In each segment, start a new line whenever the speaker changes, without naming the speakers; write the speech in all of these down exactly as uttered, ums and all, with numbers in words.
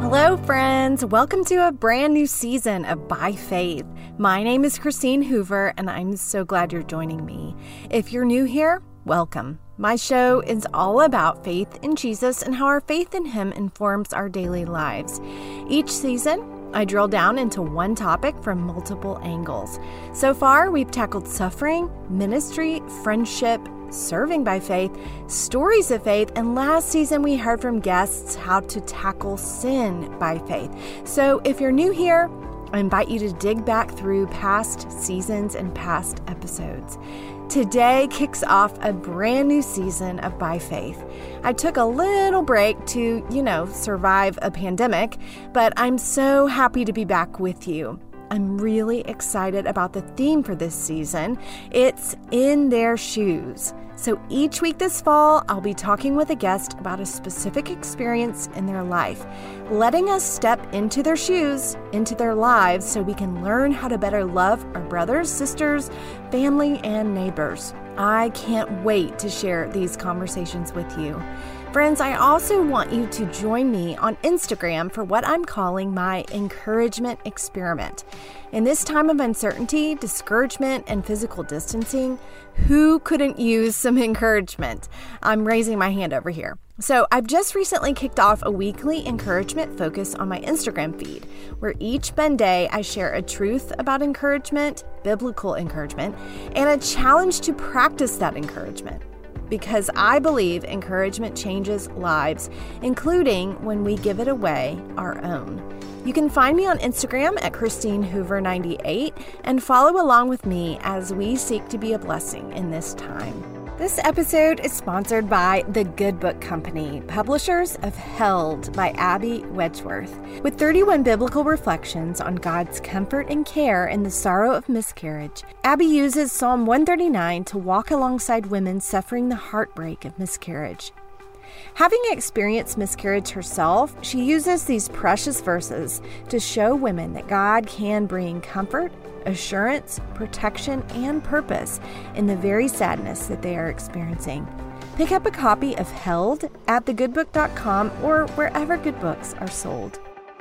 Hello, friends. Welcome to a brand new season of By Faith. My name is Christine Hoover, and I'm so glad you're joining me. If you're new here, welcome. My show is all about faith in Jesus and how our faith in Him informs our daily lives. Each season, I drill down into one topic from multiple angles. So far, we've tackled suffering, ministry, friendship, serving by faith, stories of faith, and last season we heard from guests how to tackle sin by faith. So if you're new here, I invite you to dig back through past seasons and past episodes. Today kicks off a brand new season of By Faith. I took a little break to, you know, survive a pandemic, but I'm so happy to be back with you. I'm really excited about the theme for this season. It's In Their Shoes. So each week this fall, I'll be talking with a guest about a specific experience in their life, letting us step into their shoes, into their lives, so we can learn how to better love our brothers, sisters, family, and neighbors. I can't wait to share these conversations with you. Friends, I also want you to join me on Instagram for what I'm calling my encouragement experiment. In this time of uncertainty, discouragement, and physical distancing, who couldn't use some encouragement? I'm raising my hand over here. So I've just recently kicked off a weekly encouragement focus on my Instagram feed, where each Monday I share a truth about encouragement, biblical encouragement, and a challenge to practice that encouragement. Because I believe encouragement changes lives, including when we give it away our own. You can find me on Instagram at Christine Hoover ninety-eight and follow along with me as we seek to be a blessing in this time. This episode is sponsored by The Good Book Company, publishers of Held by Abby Wedgeworth. With thirty-one biblical reflections on God's comfort and care in the sorrow of miscarriage, Abby uses Psalm one thirty-nine to walk alongside women suffering the heartbreak of miscarriage. Having experienced miscarriage herself, she uses these precious verses to show women that God can bring comfort, assurance, protection, and purpose in the very sadness that they are experiencing. Pick up a copy of Held at the good book dot com or wherever good books are sold.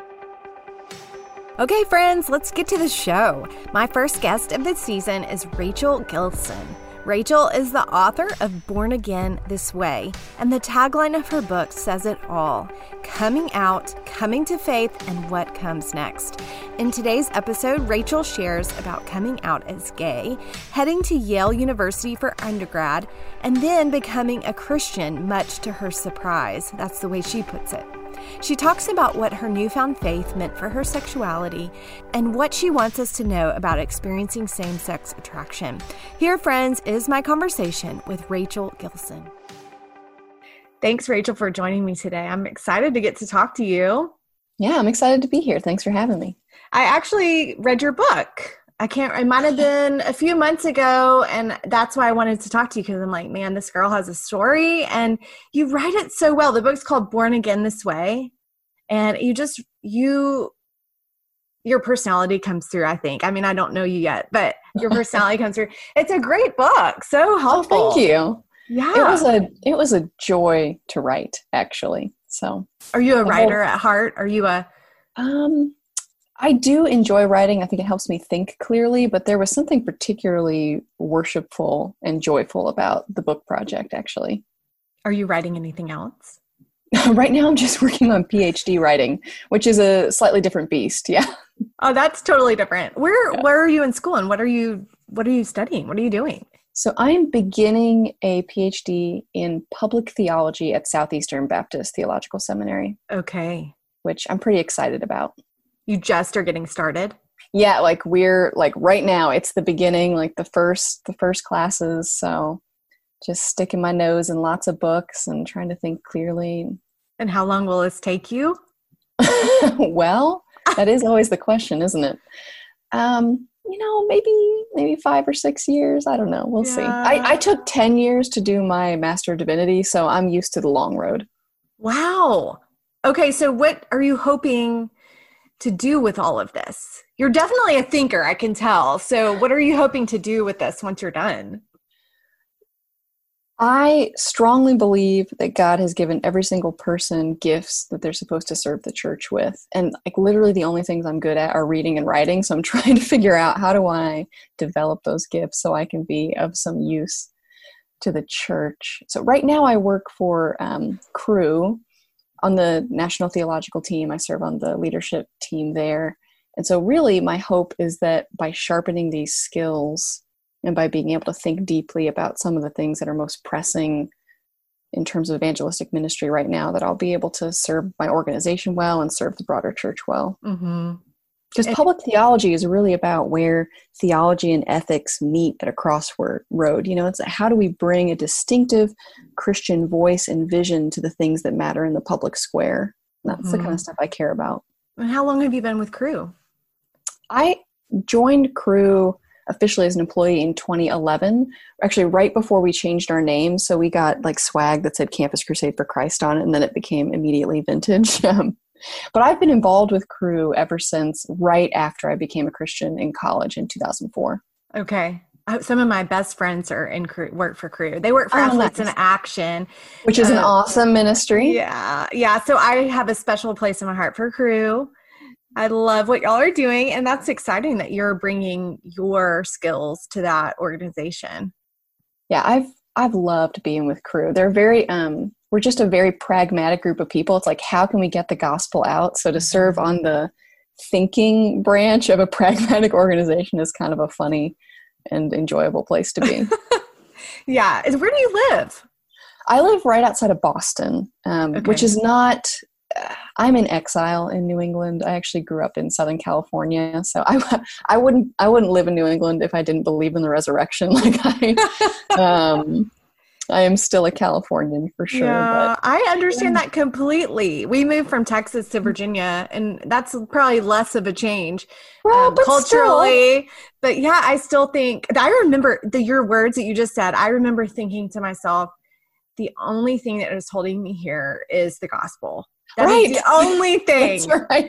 Okay, friends, let's get to the show. My first guest of the season is Rachel Gilson. Rachel is the author of Born Again This Way, and the tagline of her book says it all: coming out, coming to faith, and what comes next. In today's episode, Rachel shares about coming out as gay, heading to Yale University for undergrad, and then becoming a Christian, much to her surprise. That's the way she puts it. She talks about what her newfound faith meant for her sexuality and what she wants us to know about experiencing same-sex attraction. Here, friends, is my conversation with Rachel Gilson. Thanks, Rachel, for joining me today. I'm excited to get to talk to you.
Yeah, I'm excited to be here. Thanks for having me.
I actually read your book. I can't, it might have been a few months ago, and that's why I wanted to talk to you, because I'm like, man, this girl has a story, and you write it so well. The book's called Born Again This Way, and you just, you, your personality comes through, I think. I mean, I don't know you yet, but your personality comes through. It's a great book. So helpful.
Oh, thank you.
Yeah.
It was a, it was a joy to write, actually. So.
Are you a writer at heart? Are you a,
um, I do enjoy writing. I think it helps me think clearly, but there was something particularly worshipful and joyful about the book project, actually.
Are you writing anything else?
Right now, I'm just working on PhD writing, which is a slightly different beast. Yeah.
Oh, that's totally different. Where
yeah.
Where are you in school, and what are you What are you studying? What are you doing?
So I'm beginning a PhD in public theology at Southeastern Baptist Theological Seminary.
Okay.
Which I'm pretty excited about.
You just are getting started?
Yeah, like we're like right now, it's the beginning, like the first the first classes. So just sticking my nose in lots of books and trying to think clearly.
And how long will this take you?
Well, that is always the question, isn't it? Um, you know, maybe maybe five or six years. I don't know. We'll yeah. see. I, I took ten years to do my Master of Divinity, so I'm used to the long road.
Wow. Okay, so what are you hoping to do with all of this? You're definitely a thinker, I can tell. So what are you hoping to do with this once you're done?
I strongly believe that God has given every single person gifts that they're supposed to serve the church with. And like literally the only things I'm good at are reading and writing. So I'm trying to figure out, how do I develop those gifts so I can be of some use to the church. So right now I work for um, Cru on the National Theological Team. I serve on the leadership team there. And so really my hope is that by sharpening these skills and by being able to think deeply about some of the things that are most pressing in terms of evangelistic ministry right now, that I'll be able to serve my organization well and serve the broader church well. Mm-hmm. Because public theology is really about where theology and ethics meet at a crossroad. You know, it's how do we bring a distinctive Christian voice and vision to the things that matter in the public square? That's mm-hmm. the kind of stuff I care about.
And how long have you been with Cru?
I joined Cru officially as an employee in twenty eleven, actually right before we changed our name. So we got like swag that said Campus Crusade for Christ on it, and then it became immediately vintage. Um, but I've been involved with Cru ever since right after I became a Christian in college in two thousand four.
Okay. Some of my best friends are in Cru, work for Cru. They work for oh, Athletes nice. in Action.
Which is uh, an awesome ministry.
Yeah. Yeah. So I have a special place in my heart for Cru. I love what y'all are doing, and that's exciting that you're bringing your skills to that organization.
Yeah, I've I've loved being with Cru. They're very um we're just a very pragmatic group of people. It's like, how can we get the gospel out? So to serve on the thinking branch of a pragmatic organization is kind of a funny and enjoyable place to be.
Yeah. Where do you live?
I live right outside of Boston, um, okay. which is not I'm in exile in New England. I actually grew up in Southern California, so I, I wouldn't I wouldn't live in New England if I didn't believe in the resurrection. Like I, um, I am still a Californian for sure.
Yeah,
but,
I understand yeah. that completely. We moved from Texas to Virginia, and that's probably less of a change
well,
um,
but
culturally.
Still.
But yeah, I still think I remember the your words that you just said. I remember thinking to myself, the only thing that is holding me here is the gospel. That
right.
is the only thing.
That's right.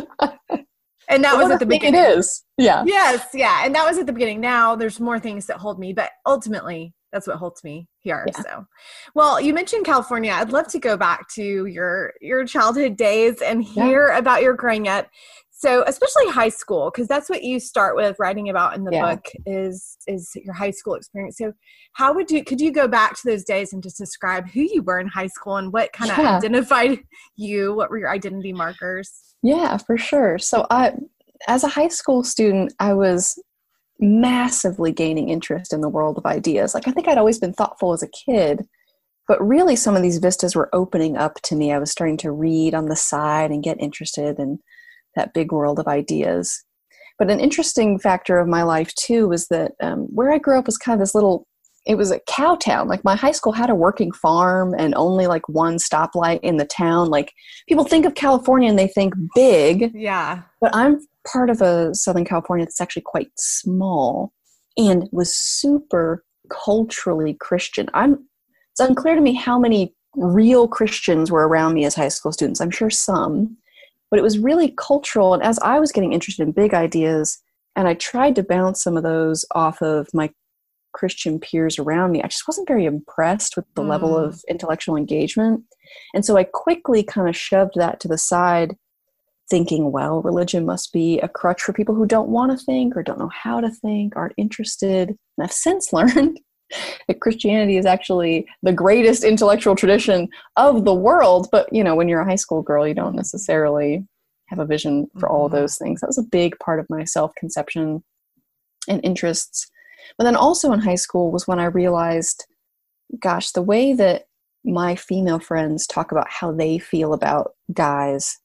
And that was at the beginning.
It is. Yeah.
Yes. Yeah. And that was at the beginning. Now there's more things that hold me, but ultimately that's what holds me here. Yeah. So, well, you mentioned California. I'd love to go back to your, your childhood days and hear yeah. about your growing up. So especially high school, because that's what you start with writing about in the yeah. book is, is your high school experience. So how would you, could you go back to those days and just describe who you were in high school and what kind of yeah. identified you? What were your identity markers?
Yeah, for sure. So I, as a high school student, I was massively gaining interest in the world of ideas. Like I think I'd always been thoughtful as a kid, but really some of these vistas were opening up to me. I was starting to read on the side and get interested in that big world of ideas. But an interesting factor of my life too was that um, where I grew up was kind of this little, it was a cow town. Like my high school had a working farm and only like one stoplight in the town. Like people think of California and they think big.
Yeah.
But I'm part of a Southern California that's actually quite small and was super culturally Christian. I'm, it's unclear to me how many real Christians were around me as high school students. I'm sure some. But it was really cultural. And as I was getting interested in big ideas, and I tried to bounce some of those off of my Christian peers around me, I just wasn't very impressed with the mm. level of intellectual engagement. And so I quickly kind of shoved that to the side, thinking, well, religion must be a crutch for people who don't want to think or don't know how to think, aren't interested. And I've since learned that Christianity is actually the greatest intellectual tradition of the world. But, you know, when you're a high school girl, you don't necessarily have a vision for all of those things. That was a big part of my self-conception and interests. But then also in high school was when I realized, gosh, the way that my female friends talk about how they feel about guys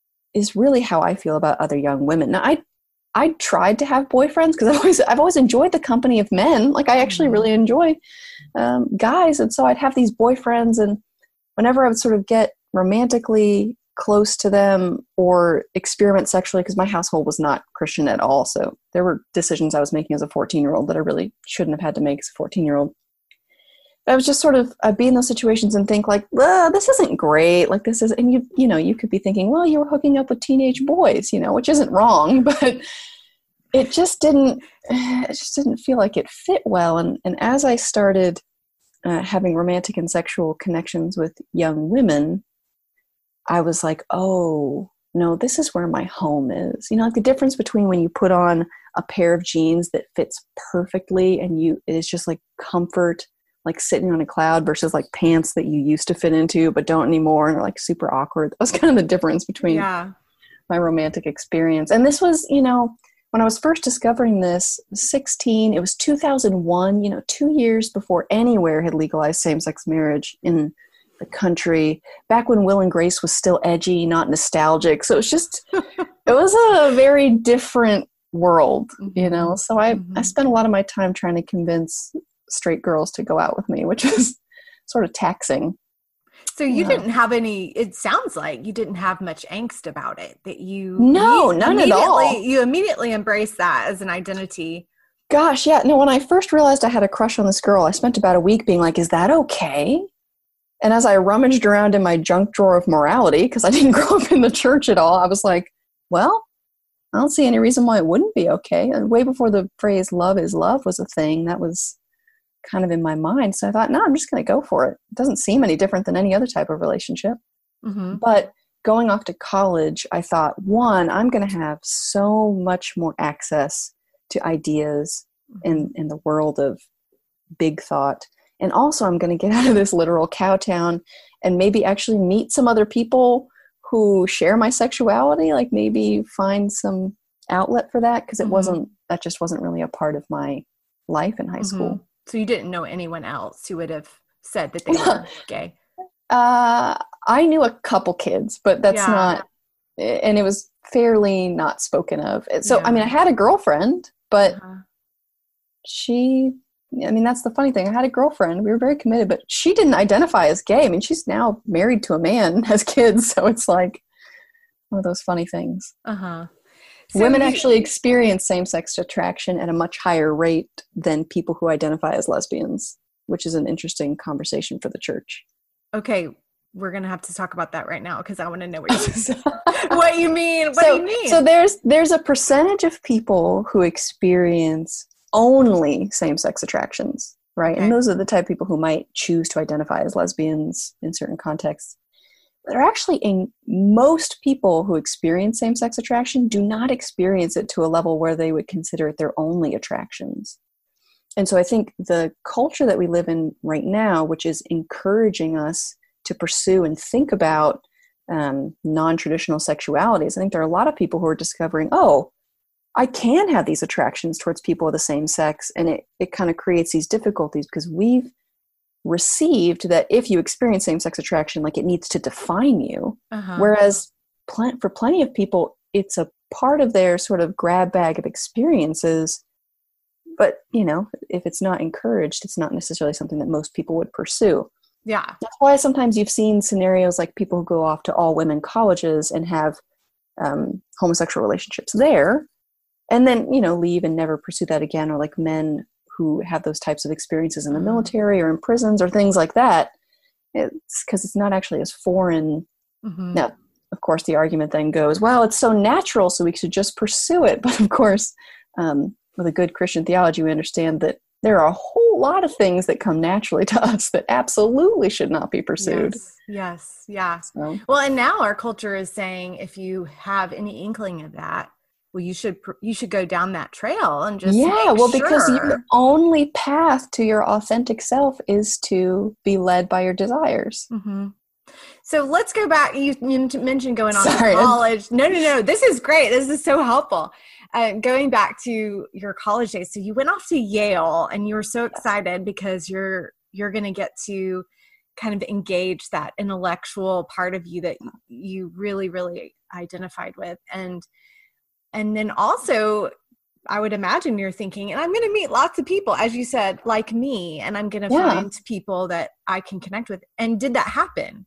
is really how I feel about other young women. Now, I I tried to have boyfriends because I've always, I've always enjoyed the company of men. Like I actually really enjoy um, guys. And so I'd have these boyfriends, and whenever I would sort of get romantically close to them or experiment sexually, because my household was not Christian at all. So there were decisions I was making as a fourteen year old that I really shouldn't have had to make as a fourteen year old. I was just sort of, I'd be in those situations and think like, well, this isn't great. Like this is, and you, you know, you could be thinking, well, you were hooking up with teenage boys, you know, which isn't wrong, but it just didn't, it just didn't feel like it fit well. And, and as I started uh, having romantic and sexual connections with young women, I was like, oh, no, this is where my home is. You know, like the difference between when you put on a pair of jeans that fits perfectly and you, it is just like comfort, like sitting on a cloud, versus like pants that you used to fit into but don't anymore and are like super awkward. That was kind of the difference between
yeah.
my romantic experience. And this was, you know, when I was first discovering this, sixteen, it was two thousand one, you know, two years before anywhere had legalized same-sex marriage in the country, back when Will and Grace was still edgy, not nostalgic. So it was just, it was a very different world, you know? So I, mm-hmm. I spent a lot of my time trying to convince straight girls to go out with me, which is sort of taxing.
So you yeah. didn't have any, it sounds like you didn't have much angst about it, that you,
no, none at all.
You immediately embraced that as an identity.
Gosh, yeah. No, when I first realized I had a crush on this girl, I spent about a week being like, is that okay? And as I rummaged around in my junk drawer of morality, because I didn't grow up in the church at all, I was like, well, I don't see any reason why it wouldn't be okay. And way before the phrase love is love was a thing, that was kind of in my mind. So I thought, no, I'm just going to go for it. It doesn't seem any different than any other type of relationship. Mm-hmm. But going off to college, I thought, one, I'm going to have so much more access to ideas mm-hmm. in, in the world of big thought. And also I'm going to get out of this literal cow town and maybe actually meet some other people who share my sexuality, like maybe find some outlet for that, because it mm-hmm. wasn't, that just wasn't really a part of my life in high mm-hmm. school.
So you didn't know anyone else who would have said that they were gay?
Uh, I knew a couple kids, but that's yeah. not, and it was fairly not spoken of. So, yeah. I mean, I had a girlfriend, but uh-huh. she, I mean, that's the funny thing. I had a girlfriend. We were very committed, but she didn't identify as gay. I mean, she's now married to a man and has kids. So it's like one of those funny things.
Uh-huh.
So Women you, actually experience same-sex attraction at a much higher rate than people who identify as lesbians, which is an interesting conversation for the church.
Okay, we're going to have to talk about that right now because I want to know what you, what you mean. What
so,
do you mean?
So there's there's a percentage of people who experience only same-sex attractions, right? Okay. And those are the type of people who might choose to identify as lesbians in certain contexts. There are actually a, most people who experience same-sex attraction do not experience it to a level where they would consider it their only attractions. And so I think the culture that we live in right now, which is encouraging us to pursue and think about um, non-traditional sexualities, I think there are a lot of people who are discovering, oh, I can have these attractions towards people of the same sex. And it, it kind of creates these difficulties because we've received that if you experience same-sex attraction, like it needs to define you. Uh-huh. Whereas pl- for plenty of people, it's a part of their sort of grab bag of experiences. But, you know, if it's not encouraged, it's not necessarily something that most people would pursue.
Yeah.
That's why sometimes you've seen scenarios like people who go off to all women colleges and have um, homosexual relationships there and then, you know, leave and never pursue that again, or like men who have those types of experiences in the military or in prisons or things like that. It's because it's not actually as foreign. Mm-hmm. Now, of course, the argument then goes, well, it's so natural, so we should just pursue it. But of course, um, with a good Christian theology, we understand that there are a whole lot of things that come naturally to us that absolutely should not be pursued.
Yes, yes, yeah. So. Well, and now our culture is saying if you have any inkling of that, well, you should you should go down that trail and just
yeah. Well,
sure.
because your only path to your authentic self is to be led by your desires.
Mm-hmm. So let's go back. You, you mentioned going on
Sorry.
to college. No, no, no. This is great. This is so helpful. Uh, going back to your college days. So you went off to Yale, and you were so excited because you're you're going to get to kind of engage that intellectual part of you that you really, really identified with, and. And then also, I would imagine you're thinking, and I'm going to meet lots of people, as you said, like me, and I'm going to yeah. find people that I can connect with. And did that happen?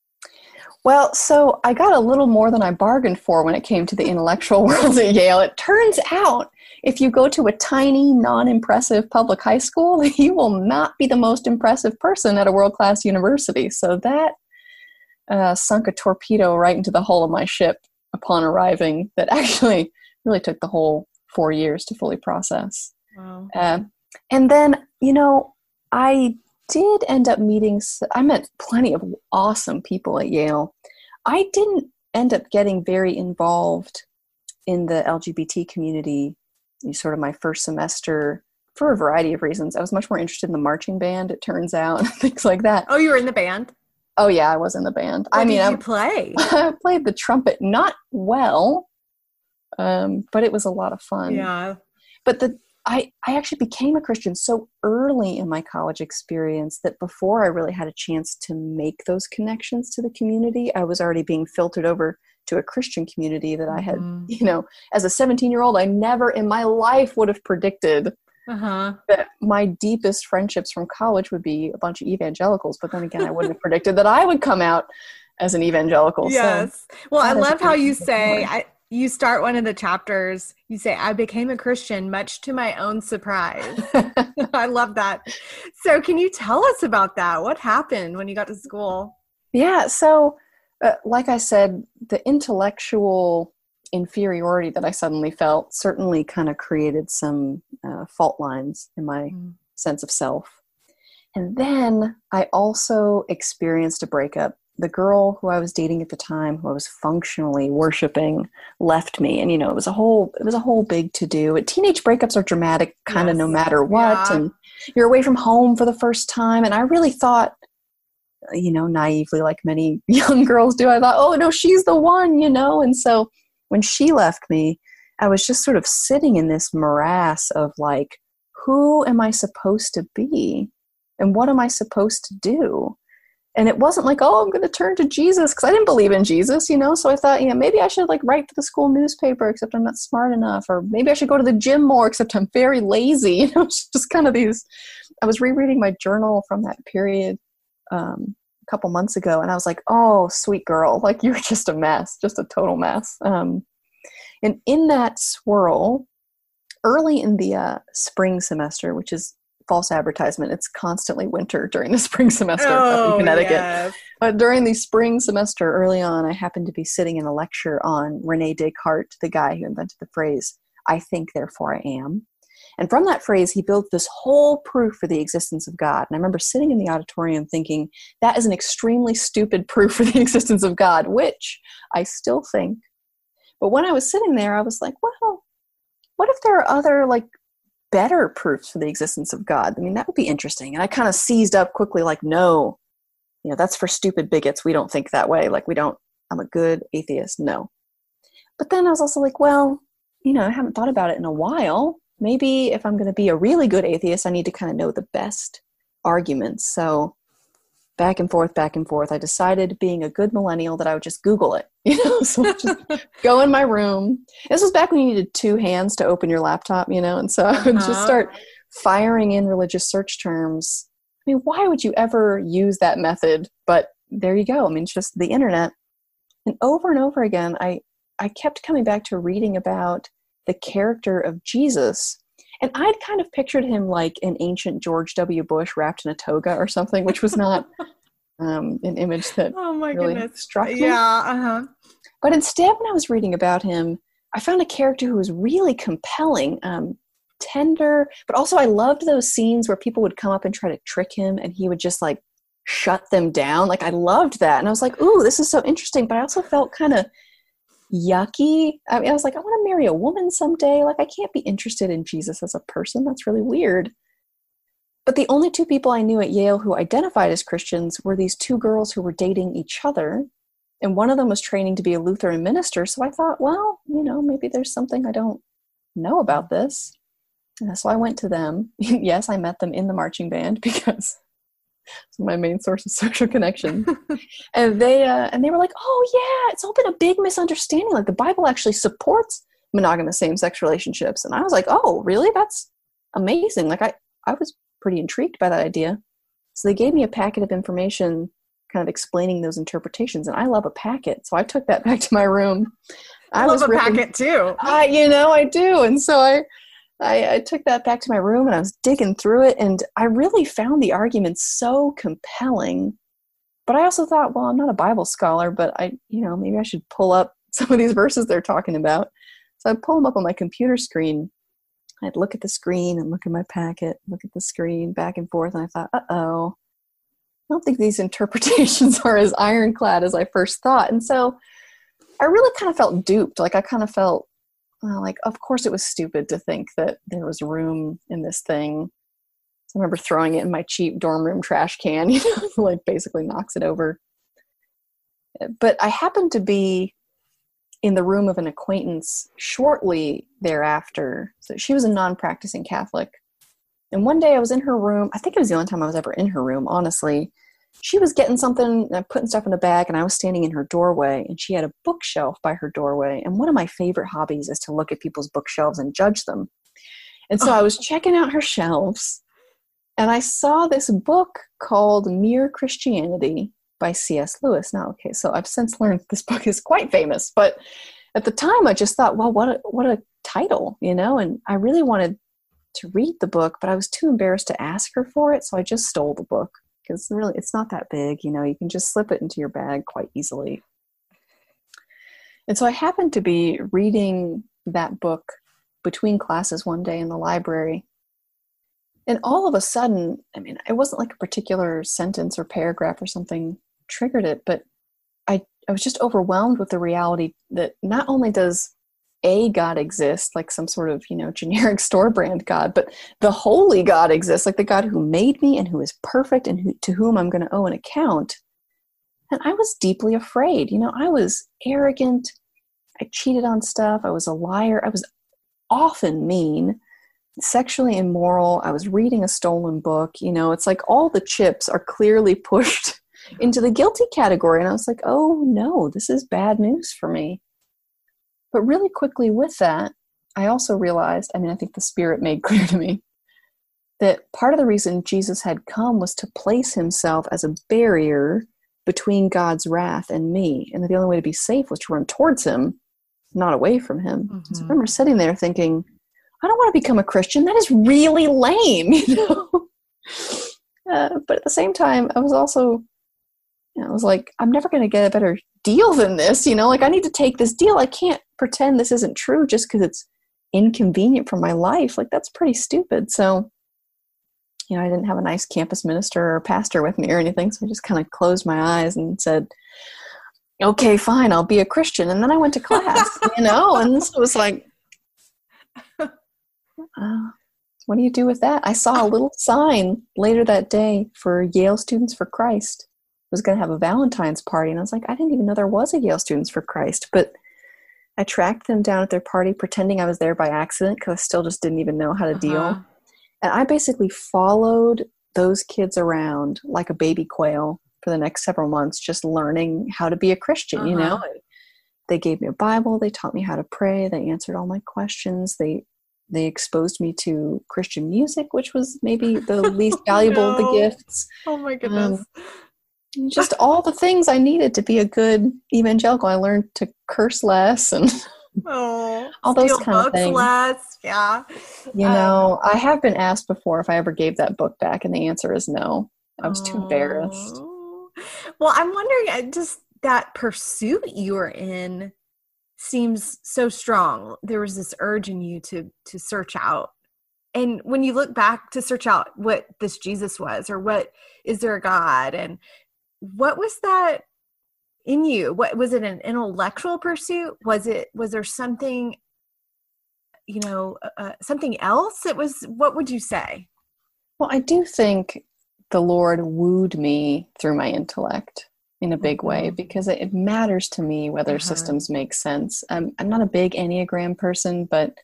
Well, so I got a little more than I bargained for when it came to the intellectual world at Yale. It turns out if you go to a tiny, non-impressive public high school, you will not be the most impressive person at a world-class university. So that uh, sunk a torpedo right into the hull of my ship upon arriving that actually really took the whole four years to fully process.
Wow.
Uh, and then, you know, I did end up meeting, I met plenty of awesome people at Yale. I didn't end up getting very involved in the L G B T community sort of my first semester for a variety of reasons. I was much more interested in the marching band, it turns out, things like that.
Oh, you were in the band?
Oh, yeah, I was in the band.
What
I mean,
did you
I,
play?
I played the trumpet, not well, um, but it was a lot of fun.
Yeah.
But the I, I actually became a Christian so early in my college experience that before I really had a chance to make those connections to the community, I was already being filtered over to a Christian community that I had, mm-hmm. you know, as a seventeen-year-old, I never in my life would have predicted uh-huh. that my deepest friendships from college would be a bunch of evangelicals. But then again, I wouldn't have predicted that I would come out as an evangelical.
Yes. So well, I love how you say,
I,
you start one of the chapters, you say, I became a Christian much to my own surprise. I love that. So can you tell us about that? What happened when you got to school?
Yeah. So uh, like I said, the intellectual inferiority that I suddenly felt certainly kind of created some uh, fault lines in my mm. sense of self. And then I also experienced a breakup. The girl who I was dating at the time, who I was functionally worshiping, left me. And, you know, it was a whole, it was a whole big to-do. Teenage breakups are dramatic kind of yes. no matter what. Yeah. And you're away from home for the first time. And I really thought, you know, naively, like many young girls do, I thought, oh, no, she's the one, you know? And so when she left me, I was just sort of sitting in this morass of like, who am I supposed to be? And what am I supposed to do? And it wasn't like, oh, I'm going to turn to Jesus, because I didn't believe in Jesus, you know? So I thought, you know, maybe I should like write for the school newspaper, except I'm not smart enough. Or maybe I should go to the gym more, except I'm very lazy. You know, it's just kind of these, I was rereading my journal from that period um, a couple months ago. And I was like, oh, sweet girl, like you're just a mess, just a total mess. Um, and in that swirl, early in the uh, spring semester, which is false advertisement, it's constantly winter during the spring semester
oh,
in Connecticut.
Yes.
But during the spring semester early on, I happened to be sitting in a lecture on Rene Descartes, the guy who invented the phrase, I think, therefore I am. And from that phrase, he built this whole proof for the existence of God. And I remember sitting in the auditorium thinking, that is an extremely stupid proof for the existence of God, which I still think. But when I was sitting there, I was like, well, what if there are other, like, better proofs for the existence of God? I mean, that would be interesting. And I kind of seized up quickly, like, no, you know, that's for stupid bigots. We don't think that way. Like, we don't, I'm a good atheist. No. But then I was also like, well, you know, I haven't thought about it in a while. Maybe if I'm going to be a really good atheist, I need to kind of know the best arguments. So back and forth, back and forth, I decided, being a good millennial, that I would just Google it, you know, so I'd just go in my room. This was back when you needed two hands to open your laptop, you know, and so I would uh-huh. just start firing in religious search terms. I mean, why would you ever use that method? But there you go. I mean, it's just the internet. And over and over again, I, I kept coming back to reading about the character of Jesus. And I'd kind of pictured him like an ancient George W. Bush wrapped in a toga or something, which was not um, an image that
oh my
really
goodness.
struck me.
Yeah, uh-huh.
But instead, when I was reading about him, I found a character who was really compelling, um, tender, but also I loved those scenes where people would come up and try to trick him, and he would just like shut them down. Like, I loved that. And I was like, ooh, this is so interesting. But I also felt kind of yucky. I mean, I was like, I want to marry a woman someday. Like, I can't be interested in Jesus as a person. That's really weird. But the only two people I knew at Yale who identified as Christians were these two girls who were dating each other. And one of them was training to be a Lutheran minister. So I thought, well, you know, maybe there's something I don't know about this. And so I went to them. Yes, I met them in the marching band because it's my main source of social connection. and they uh, and they were like, oh yeah, it's all been a big misunderstanding. Like, the Bible actually supports monogamous same-sex relationships. And I was like, oh, really? That's amazing. Like, I, I was pretty intrigued by that idea. So they gave me a packet of information kind of explaining those interpretations. And I love a packet. So I took that back to my room.
I, I love was a ripping, packet too.
I, you know, I do. And so I, I, I took that back to my room and I was digging through it. And I really found the arguments so compelling. But I also thought, well, I'm not a Bible scholar, but I, you know, maybe I should pull up some of these verses they're talking about. So I'd pull them up on my computer screen. I'd look at the screen and look at my packet, look at the screen, back and forth. And I thought, uh-oh, don't think these interpretations are as ironclad as I first thought. And so I really kind of felt duped. Like I kind of felt well, like, of course it was stupid to think that there was room in this thing. So I remember throwing it in my cheap dorm room trash can, you know, like basically knocks it over. But I happened to be in the room of an acquaintance shortly thereafter. So she was a non-practicing Catholic. And one day I was in her room. I think it was the only time I was ever in her room, honestly. She was getting something, putting stuff in a bag, and I was standing in her doorway, and she had a bookshelf by her doorway. And one of my favorite hobbies is to look at people's bookshelves and judge them. And so oh. I was checking out her shelves, and I saw this book called Mere Christianity by C S Lewis. Now, okay, so I've since learned this book is quite famous, but at the time I just thought, well, what a, what a title, you know, and I really wanted to read the book, but I was too embarrassed to ask her for it. So I just stole the book because really it's not that big, you know, you can just slip it into your bag quite easily. And so I happened to be reading that book between classes one day in the library. And all of a sudden, I mean, it wasn't like a particular sentence or paragraph or something triggered it, but I, I was just overwhelmed with the reality that not only does a God exist, like some sort of, you know, generic store brand God, but the holy God exists, like the God who made me and who is perfect and who, to whom I'm going to owe an account. And I was deeply afraid. You know, I was arrogant. I cheated on stuff. I was a liar. I was often mean, sexually immoral. I was reading a stolen book. You know, it's like all the chips are clearly pushed into the guilty category. And I was like, oh no, this is bad news for me. But really quickly with that, I also realized, I mean, I think the Spirit made clear to me that part of the reason Jesus had come was to place himself as a barrier between God's wrath and me. And that the only way to be safe was to run towards him, not away from him. Mm-hmm. So I remember sitting there thinking, I don't want to become a Christian. That is really lame, you know? uh, but at the same time, I was also, you know, I was like, I'm never going to get a better deal than this, you know? Like, I need to take this deal. I can't pretend this isn't true just because it's inconvenient for my life. Like, that's pretty stupid. So, you know, I didn't have a nice campus minister or pastor with me or anything, so I just kind of closed my eyes and said, okay, fine, I'll be a Christian. And then I went to class, you know? And this was like, Uh, what do you do with that? I saw a little sign later that day for Yale Students for Christ. I was going to have a Valentine's party, and I was like, I didn't even know there was a Yale Students for Christ. But I tracked them down at their party, pretending I was there by accident because I still just didn't even know how to uh-huh. deal. And I basically followed those kids around like a baby quail for the next several months, just learning how to be a Christian, uh-huh. you know? They gave me a Bible. They taught me how to pray. They answered all my questions. They They exposed me to Christian music, which was maybe the least valuable no. of the gifts.
Oh my goodness.
Um, just all the things I needed to be a good evangelical. I learned to curse less and
oh,
all those kind of things.
Less. Yeah.
You um, know, I have been asked before if I ever gave that book back, and the answer is no. I was oh. too embarrassed.
Well, I'm wondering, just that pursuit you were in seems so strong. There was this urge in you to to search out. And when you look back to search out what this Jesus was, or what is there a God, and what was that in you? What was it, an intellectual pursuit? Was it was there something, you know, uh, something else? It was, what would you say?
Well, I do think the Lord wooed me through my intellect in a big way, because it, it matters to me whether uh-huh. systems make sense. Um, I'm not a big Enneagram person, but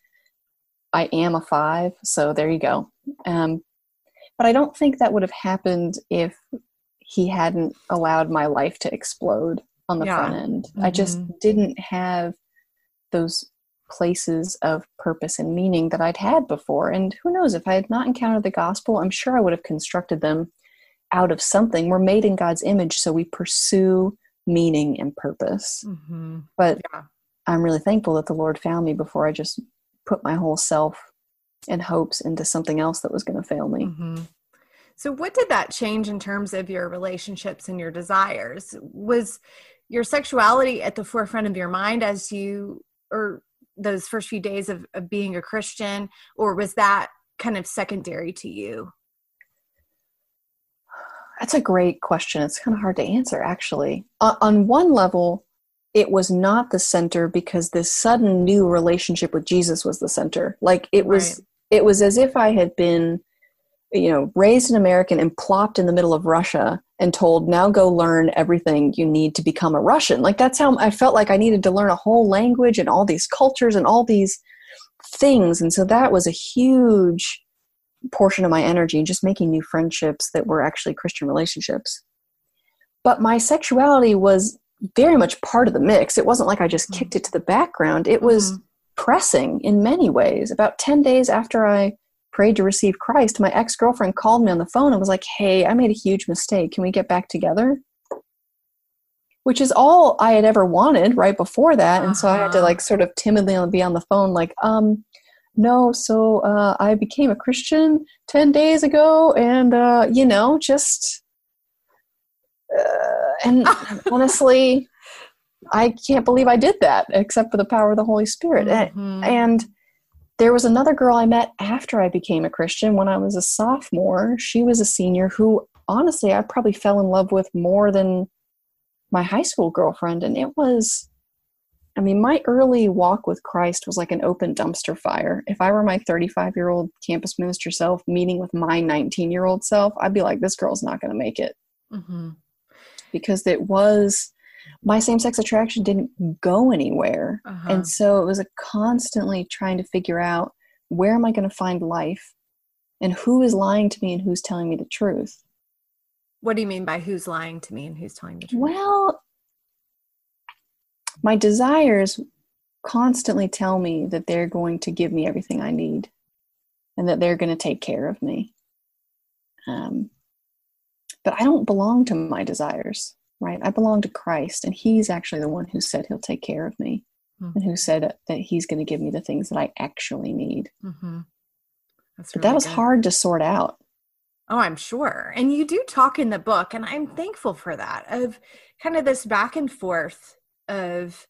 I am a five, so there you go. Um, but I don't think that would have happened if he hadn't allowed my life to explode on the yeah. front end. Mm-hmm. I just didn't have those places of purpose and meaning that I'd had before. And who knows, if I had not encountered the gospel, I'm sure I would have constructed them out of something. We're made in God's image, so we pursue meaning and purpose. Mm-hmm. But yeah. I'm really thankful that the Lord found me before I just put my whole self and hopes into something else that was going to fail me.
Mm-hmm. So what did that change in terms of your relationships and your desires? Was your sexuality at the forefront of your mind as you, or those first few days of, of being a Christian, or was that kind of secondary to you?
That's a great question. It's kind of hard to answer, actually. Uh, on one level, it was not the center because this sudden new relationship with Jesus was the center. Like it was, right. It was as if I had been, you know, raised an American and plopped in the middle of Russia and told, now go learn everything you need to become a Russian. Like that's how I felt like I needed to learn a whole language and all these cultures and all these things. And so that was a huge portion of my energy and just making new friendships that were actually Christian relationships. But my sexuality was very much part of the mix. It wasn't like I just kicked it to the background. It was mm-hmm. pressing in many ways. About ten days after I prayed to receive Christ, my ex-girlfriend called me on the phone and was like, hey, I made a huge mistake. Can we get back together? Which is all I had ever wanted right before that. Uh-huh. And so I had to like sort of timidly be on the phone like, um, no, so uh, I became a Christian ten days ago and, uh, you know, just, uh, and honestly, I can't believe I did that except for the power of the Holy Spirit. Mm-hmm. And there was another girl I met after I became a Christian when I was a sophomore. She was a senior who, honestly, I probably fell in love with more than my high school girlfriend. And it was, I mean, my early walk with Christ was like an open dumpster fire. If I were my thirty-five-year-old campus minister self meeting with my nineteen-year-old self, I'd be like, this girl's not going to make it. Mm-hmm. Because it was, my same-sex attraction didn't go anywhere. Uh-huh. And so it was a constantly trying to figure out, where am I going to find life? And who is lying to me and who's telling me the truth?
What do you mean by who's lying to me and who's telling the truth?
Well, my desires constantly tell me that they're going to give me everything I need and that they're going to take care of me. Um, but I don't belong to my desires, right? I belong to Christ, and he's actually the one who said he'll take care of me mm-hmm. and who said that he's going to give me the things that I actually need. Mm-hmm. That's but really that was good. Hard to sort out.
Oh, I'm sure. And you do talk in the book, and I'm thankful for that, of kind of this back and forth of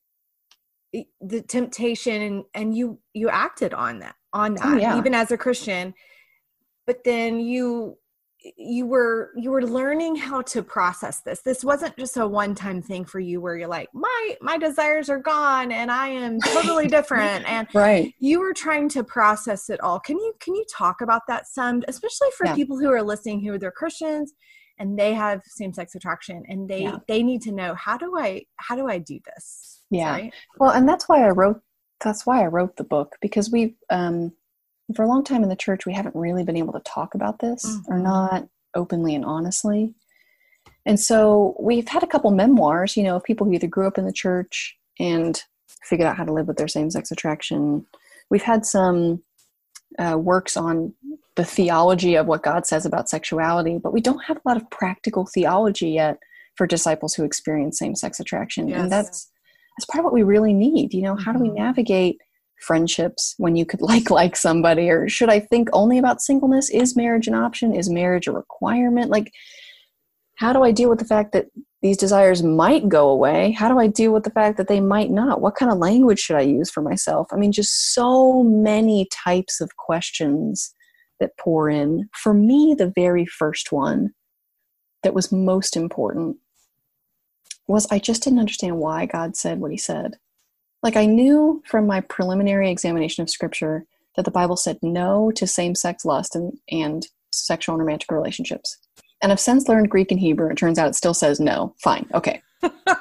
the temptation, and, and you, you acted on that, on that, oh, yeah. even as a Christian, but then you, you were, you were learning how to process this. This wasn't just a one-time thing for you where you're like, my, my desires are gone and I am totally different. And
right.
you were trying to process it all. Can you, can you talk about that some, especially for yeah. people who are listening, who are they're Christians and they have same-sex attraction and they, yeah. they need to know, how do I, how do I do this?
Yeah.
Right?
Well, and that's why I wrote, that's why I wrote the book, because we've, um, for a long time in the church, we haven't really been able to talk about this mm-hmm. or not openly and honestly. And so we've had a couple memoirs, you know, of people who either grew up in the church and figured out how to live with their same-sex attraction. We've had some uh, works on the theology of what God says about sexuality, but we don't have a lot of practical theology yet for disciples who experience same-sex attraction. Yes. And that's, that's part of what we really need. You know, mm-hmm. how do we navigate friendships when you could like like somebody? Or should I think only about singleness? Is marriage an option? Is marriage a requirement? Like, how do I deal with the fact that these desires might go away? How do I deal with the fact that they might not? What kind of language should I use for myself? I mean, just so many types of questions that pour in. For me, the very first one that was most important was I just didn't understand why God said what he said. Like, I knew from my preliminary examination of scripture that the Bible said no to same-sex lust and, and sexual and romantic relationships. And I've since learned Greek and Hebrew. It turns out it still says no. Fine. Okay. But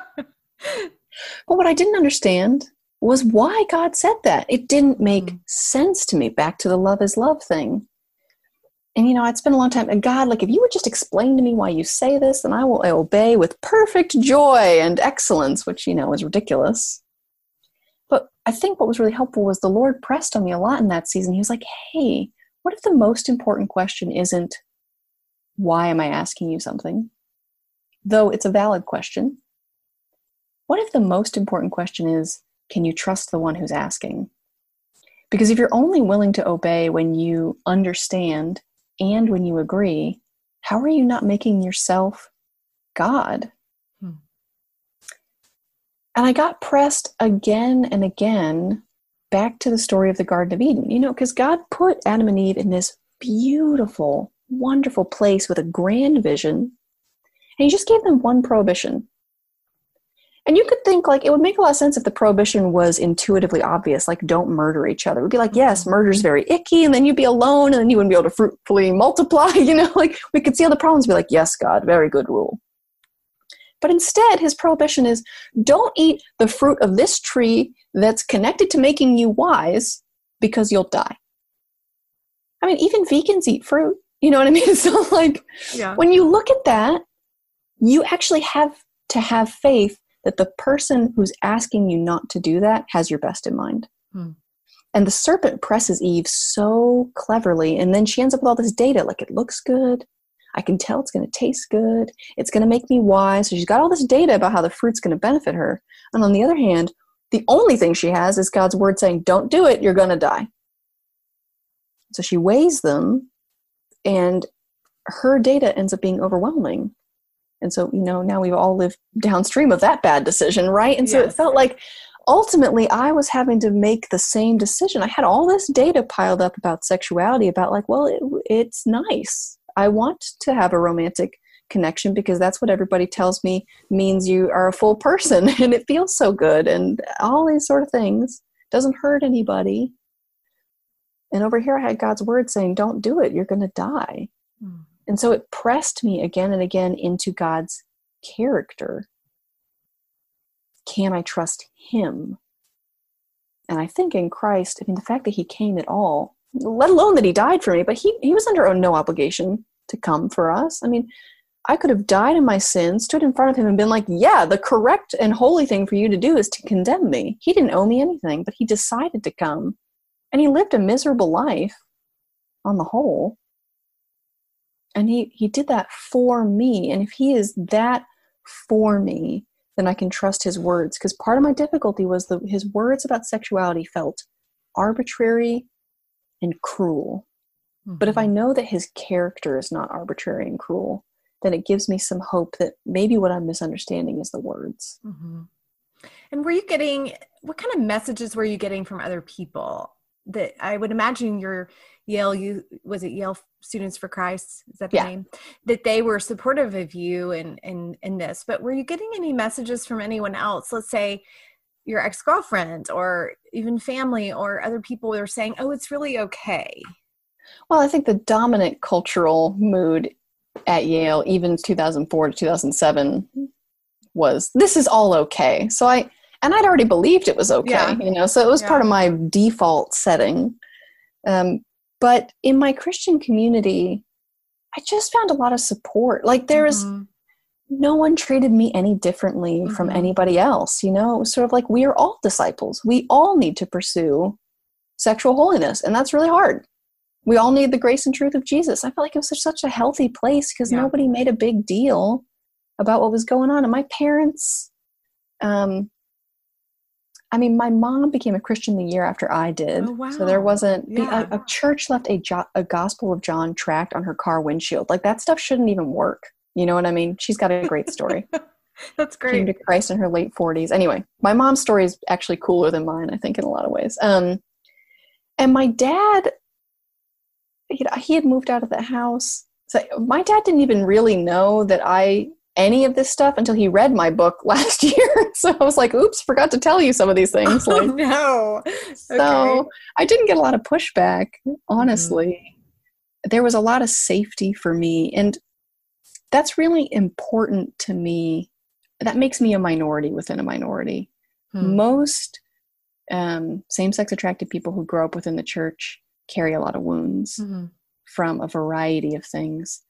what I didn't understand was why God said that. It didn't make mm. sense to me. Back to the love is love thing. And, you know, I'd spent a long time, and God, like, if you would just explain to me why you say this, then I will obey with perfect joy and excellence, which, you know, is ridiculous. But I think what was really helpful was the Lord pressed on me a lot in that season. He was like, hey, what if the most important question isn't, why am I asking you something? Though it's a valid question. What if the most important question is, can you trust the one who's asking? Because if you're only willing to obey when you understand and when you agree, how are you not making yourself God? Hmm. And I got pressed again and again back to the story of the Garden of Eden, you know, because God put Adam and Eve in this beautiful, wonderful place with a grand vision, and he just gave them one prohibition. And you could think like it would make a lot of sense if the prohibition was intuitively obvious, like don't murder each other. It would be like, yes, murder's very icky, and then you'd be alone, and then you wouldn't be able to fruitfully multiply. You know, like we could see all the problems, be like, yes, God, very good rule. But instead, his prohibition is don't eat the fruit of this tree that's connected to making you wise, because you'll die. I mean, even vegans eat fruit. You know what I mean? So like, yeah. When you look at that, you actually have to have faith that the person who's asking you not to do that has your best in mind. Hmm. And the serpent presses Eve so cleverly, and then she ends up with all this data, like it looks good. I can tell it's going to taste good. It's going to make me wise. So she's got all this data about how the fruit's going to benefit her. And on the other hand, the only thing she has is God's word saying, don't do it, you're going to die. So she weighs them, and her data ends up being overwhelming. And so, you know, now we've all lived downstream of that bad decision, right? And so yes. It felt like ultimately I was having to make the same decision. I had all this data piled up about sexuality, about like, well, it, it's nice. I want to have a romantic connection because that's what everybody tells me means you are a full person, and it feels so good, and all these sort of things. Doesn't hurt anybody. And over here I had God's word saying, don't do it. You're going to die. Mm. And so it pressed me again and again into God's character. Can I trust him? And I think in Christ, I mean, the fact that he came at all, let alone that he died for me, but he, he was under no obligation to come for us. I mean, I could have died in my sins, stood in front of him and been like, yeah, the correct and holy thing for you to do is to condemn me. He didn't owe me anything, but he decided to come. And he lived a miserable life on the whole. And he, he did that for me. And if he is that for me, then I can trust his words. Because part of my difficulty was the, his words about sexuality felt arbitrary and cruel. Mm-hmm. But if I know that his character is not arbitrary and cruel, then it gives me some hope that maybe what I'm misunderstanding is the words.
Mm-hmm. And were you getting, what kind of messages were you getting from other people? That I would imagine your Yale, you was it Yale Students for Christ? Is that the yeah. name? That they were supportive of you in, in, in this, but were you getting any messages from anyone else? Let's say your ex-girlfriend or even family or other people that are saying, oh, it's really okay.
Well, I think the dominant cultural mood at Yale, even two thousand four to two thousand seven, was this is all okay. So I, and I'd already believed it was okay, yeah. you know, so it was yeah. part of my default setting. Um, but in my Christian community, I just found a lot of support. Like there's, mm-hmm. no one treated me any differently mm-hmm. from anybody else. You know, it was sort of like, we are all disciples. We all need to pursue sexual holiness. And that's really hard. We all need the grace and truth of Jesus. I felt like it was such, such a healthy place because yeah. nobody made a big deal about what was going on. And my parents, um, I mean, my mom became a Christian the year after I did. Oh, wow. So there wasn't, yeah. the, a, a church left a, jo- a Gospel of John tract on her car windshield. Like that stuff shouldn't even work. You know what I mean? She's got a great story.
That's great.
Came to Christ in her late forties. Anyway, my mom's story is actually cooler than mine, I think, in a lot of ways. Um, and my dad, you know, he had moved out of the house. So my dad didn't even really know that I, any of this stuff until he read my book last year. So I was like, oops, forgot to tell you some of these things.
Oh,
like,
no.
So okay. I didn't get a lot of pushback, honestly. Mm-hmm. There was a lot of safety for me. And that's really important to me. That makes me a minority within a minority. Hmm. Most um, same-sex attracted people who grow up within the church carry a lot of wounds mm-hmm. from a variety of things.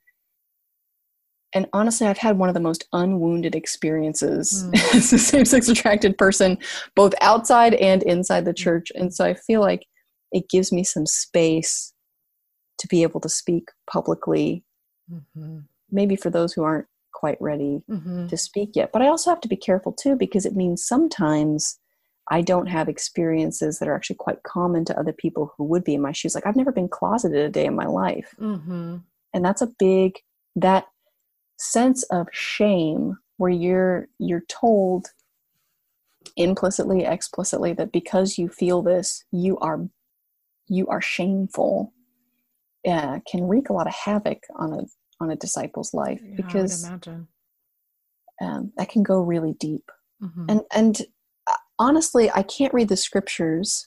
And honestly, I've had one of the most unwounded experiences mm. as a same-sex attracted person, both outside and inside the church. And so I feel like it gives me some space to be able to speak publicly, mm-hmm. maybe for those who aren't quite ready mm-hmm. to speak yet. But I also have to be careful too, because it means sometimes I don't have experiences that are actually quite common to other people who would be in my shoes. Like I've never been closeted a day in my life. Mm-hmm. And that's a big, that sense of shame where you're, you're told implicitly, explicitly that because you feel this, you are, you are shameful. uh, can wreak a lot of havoc on a on a disciple's life,
yeah,
because
I would imagine.
Um, that can go really deep.
Mm-hmm.
And and uh, honestly, I can't read the scriptures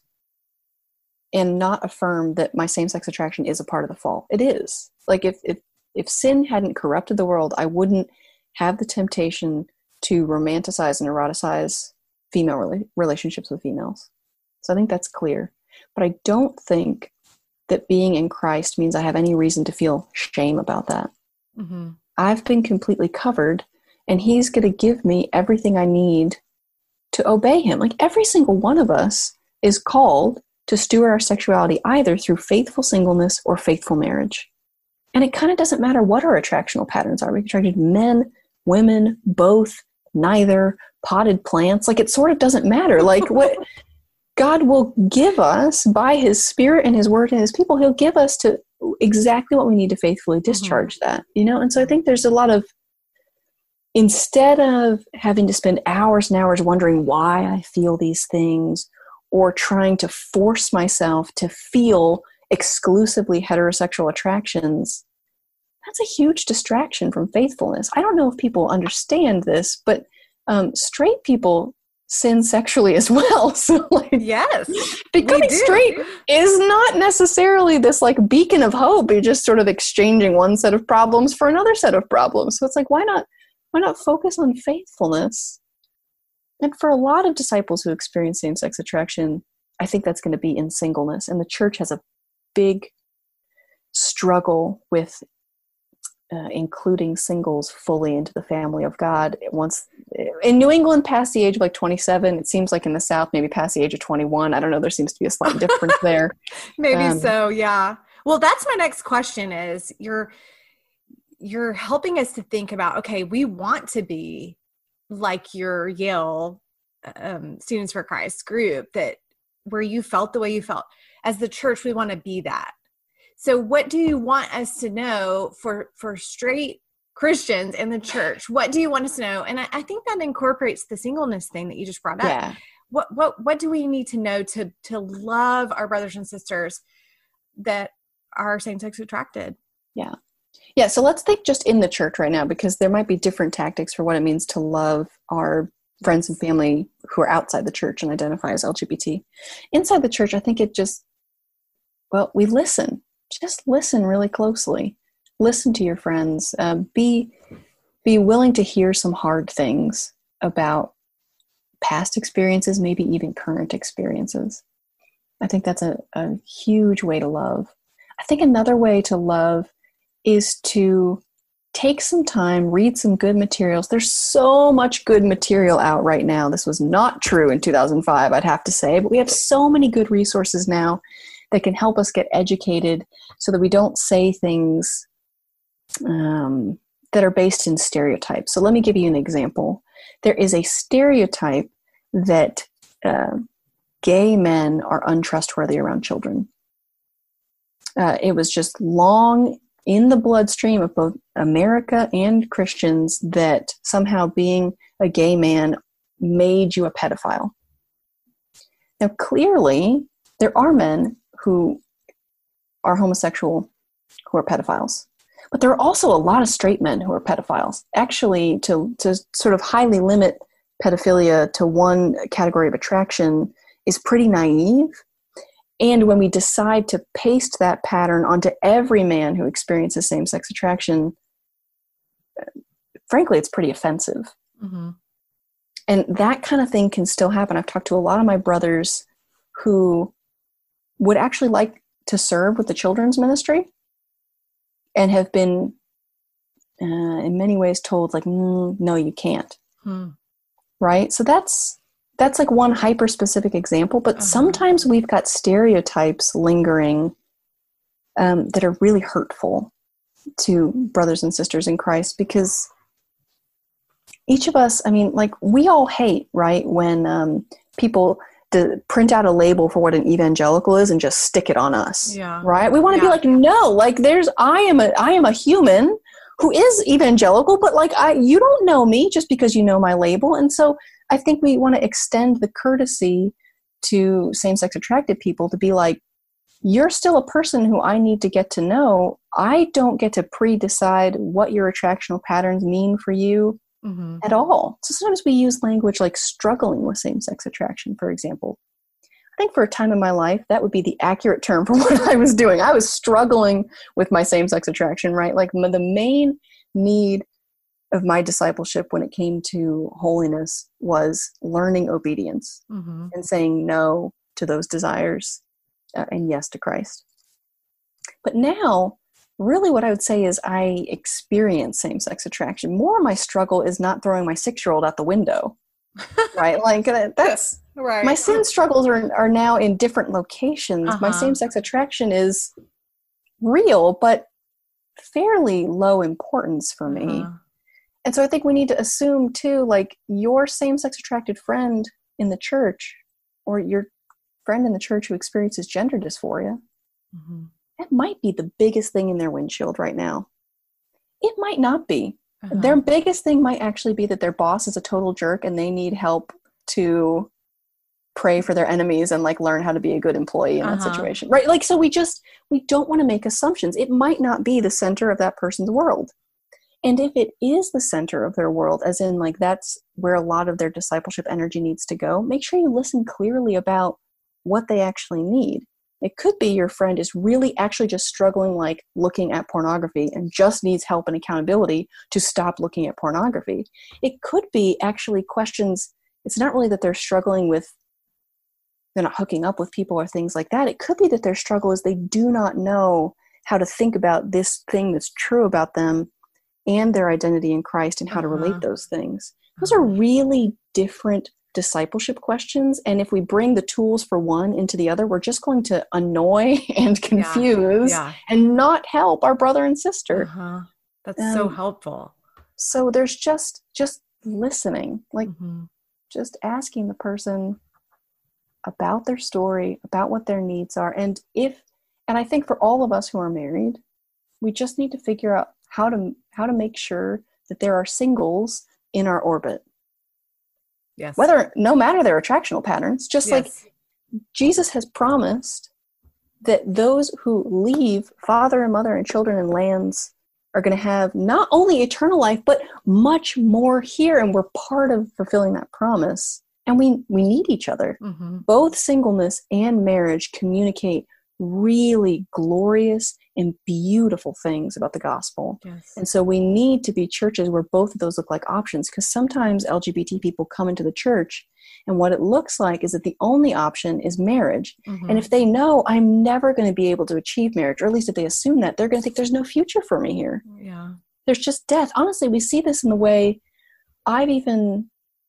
and not affirm that my same-sex attraction is a part of the fall. It is. Like if if if sin hadn't corrupted the world, I wouldn't have the temptation to romanticize and eroticize female rela- relationships with females. So I think that's clear. But I don't think that being in Christ means I have any reason to feel shame about that.
Mm-hmm.
I've been completely covered, and he's going to give me everything I need to obey him. Like every single one of us is called to steward our sexuality either through faithful singleness or faithful marriage. And it kind of doesn't matter what our attractional patterns are. We're attracted to men, women, both, neither, potted plants. Like it sort of doesn't matter. Like what God will give us by his spirit and his word and his people, he'll give us to exactly what we need to faithfully discharge mm-hmm. that, you know? And so I think there's a lot of, instead of having to spend hours and hours wondering why I feel these things, or trying to force myself to feel exclusively heterosexual attractions, that's a huge distraction from faithfulness. I don't know if people understand this, but um, straight people sin sexually as well. So like,
yes,
becoming straight is not necessarily this like beacon of hope. You're just sort of exchanging one set of problems for another set of problems. So it's like, why not, why not focus on faithfulness? And for a lot of disciples who experience same-sex attraction, I think that's going to be in singleness. And the church has a big struggle with uh, including singles fully into the family of God. Once in New England, past the age of like twenty-seven, it seems like in the South, maybe past the age of twenty-one. I don't know. There seems to be a slight difference there.
Maybe
um,
so. Yeah. Well, that's my next question is you're, you're helping us to think about, okay, we want to be like your Yale um, Students for Christ group, that where you felt the way you felt. As the church, we want to be that. So what do you want us to know for, for straight Christians in the church? What do you want us to know? And I, I think that incorporates the singleness thing that you just brought up.
Yeah.
What, what, what do we need to know to, to love our brothers and sisters that are same-sex attracted?
Yeah. Yeah. So let's think just in the church right now, because there might be different tactics for what it means to love our friends and family who are outside the church and identify as L G B T. Inside the church, I think it just, well, we listen. Just listen really closely. Listen to your friends. Uh, be be willing to hear some hard things about past experiences, maybe even current experiences. I think that's a, a huge way to love. I think another way to love is to take some time, read some good materials. There's so much good material out right now. This was not true in two thousand five, I'd have to say, but we have so many good resources now that can help us get educated so that we don't say things um, that are based in stereotypes. So let me give you an example. There is a stereotype that uh, gay men are untrustworthy around children. Uh, it was just long in the bloodstream of both America and Christians that somehow being a gay man made you a pedophile. Now, clearly, there are men who are homosexual who are pedophiles. But there are also a lot of straight men who are pedophiles. Actually, to, to sort of highly limit pedophilia to one category of attraction is pretty naive. And when we decide to paste that pattern onto every man who experiences same-sex attraction, frankly, it's pretty offensive. Mm-hmm. And that kind of thing can still happen. I've talked to a lot of my brothers who would actually like to serve with the children's ministry and have been, uh, in many ways, told, like, mm, no, you can't. Hmm. Right? So that's that's like one hyper-specific example, but uh-huh. sometimes we've got stereotypes lingering um, that are really hurtful to brothers and sisters in Christ, because each of us, I mean, like, we all hate, right, when um, people to print out a label for what an evangelical is and just stick it on us. Yeah. Right? We want to yeah. be like, no, like there's, I am a, I am a human who is evangelical, but like I, you don't know me just because you know my label. And so I think we want to extend the courtesy to same-sex attracted people to be like, you're still a person who I need to get to know. I don't get to pre-decide what your attractional patterns mean for you mm-hmm. at all. So sometimes we use language like struggling with same-sex attraction, for example. I think for a time in my life, that would be the accurate term for what I was doing. I was struggling with my same-sex attraction, right? Like the main need of my discipleship when it came to holiness was learning obedience mm-hmm. and saying no to those desires uh, and yes to Christ. But now, really what I would say is I experience same-sex attraction. More of my struggle is not throwing my six-year-old out the window, right? Like that's, right. My sin struggles are, are now in different locations. Uh-huh. My same-sex attraction is real, but fairly low importance for me. Uh-huh. And so I think we need to assume too, like your same-sex attracted friend in the church or your friend in the church who experiences gender dysphoria, mm-hmm. that might be the biggest thing in their windshield right now. It might not be. Uh-huh. Their biggest thing might actually be that their boss is a total jerk and they need help to pray for their enemies and like learn how to be a good employee in uh-huh. that situation. Right? Like, so we just, we don't want to make assumptions. It might not be the center of that person's world. And if it is the center of their world, as in like that's where a lot of their discipleship energy needs to go, make sure you listen clearly about what they actually need. It could be your friend is really actually just struggling like looking at pornography and just needs help and accountability to stop looking at pornography. It could be actually questions. It's not really that they're struggling with, they're not hooking up with people or things like that. It could be that their struggle is they do not know how to think about this thing that's true about them and their identity in Christ and how to relate uh-huh. those things. Those are really different discipleship questions. And if we bring the tools for one into the other, we're just going to annoy and confuse yeah. Yeah. and not help our brother and sister.
Uh-huh. That's um, so helpful.
So there's just, just listening, like mm-hmm. just asking the person about their story, about what their needs are. And if, and I think for all of us who are married, we just need to figure out how to how to make sure that there are singles in our orbit.
Yes.
Whether, no matter their attractional patterns, just yes. like Jesus has promised that those who leave father and mother and children and lands are going to have not only eternal life, but much more here. And we're part of fulfilling that promise. And we, we need each other. Mm-hmm. Both singleness and marriage communicate really glorious and beautiful things about the gospel. Yes. And so we need to be churches where both of those look like options, because sometimes L G B T people come into the church and what it looks like is that the only option is marriage. Mm-hmm. And if they know I'm never going to be able to achieve marriage, or at least if they assume that, they're going to think there's no future for me here.
Yeah.
There's just death. Honestly, we see this in the way I've even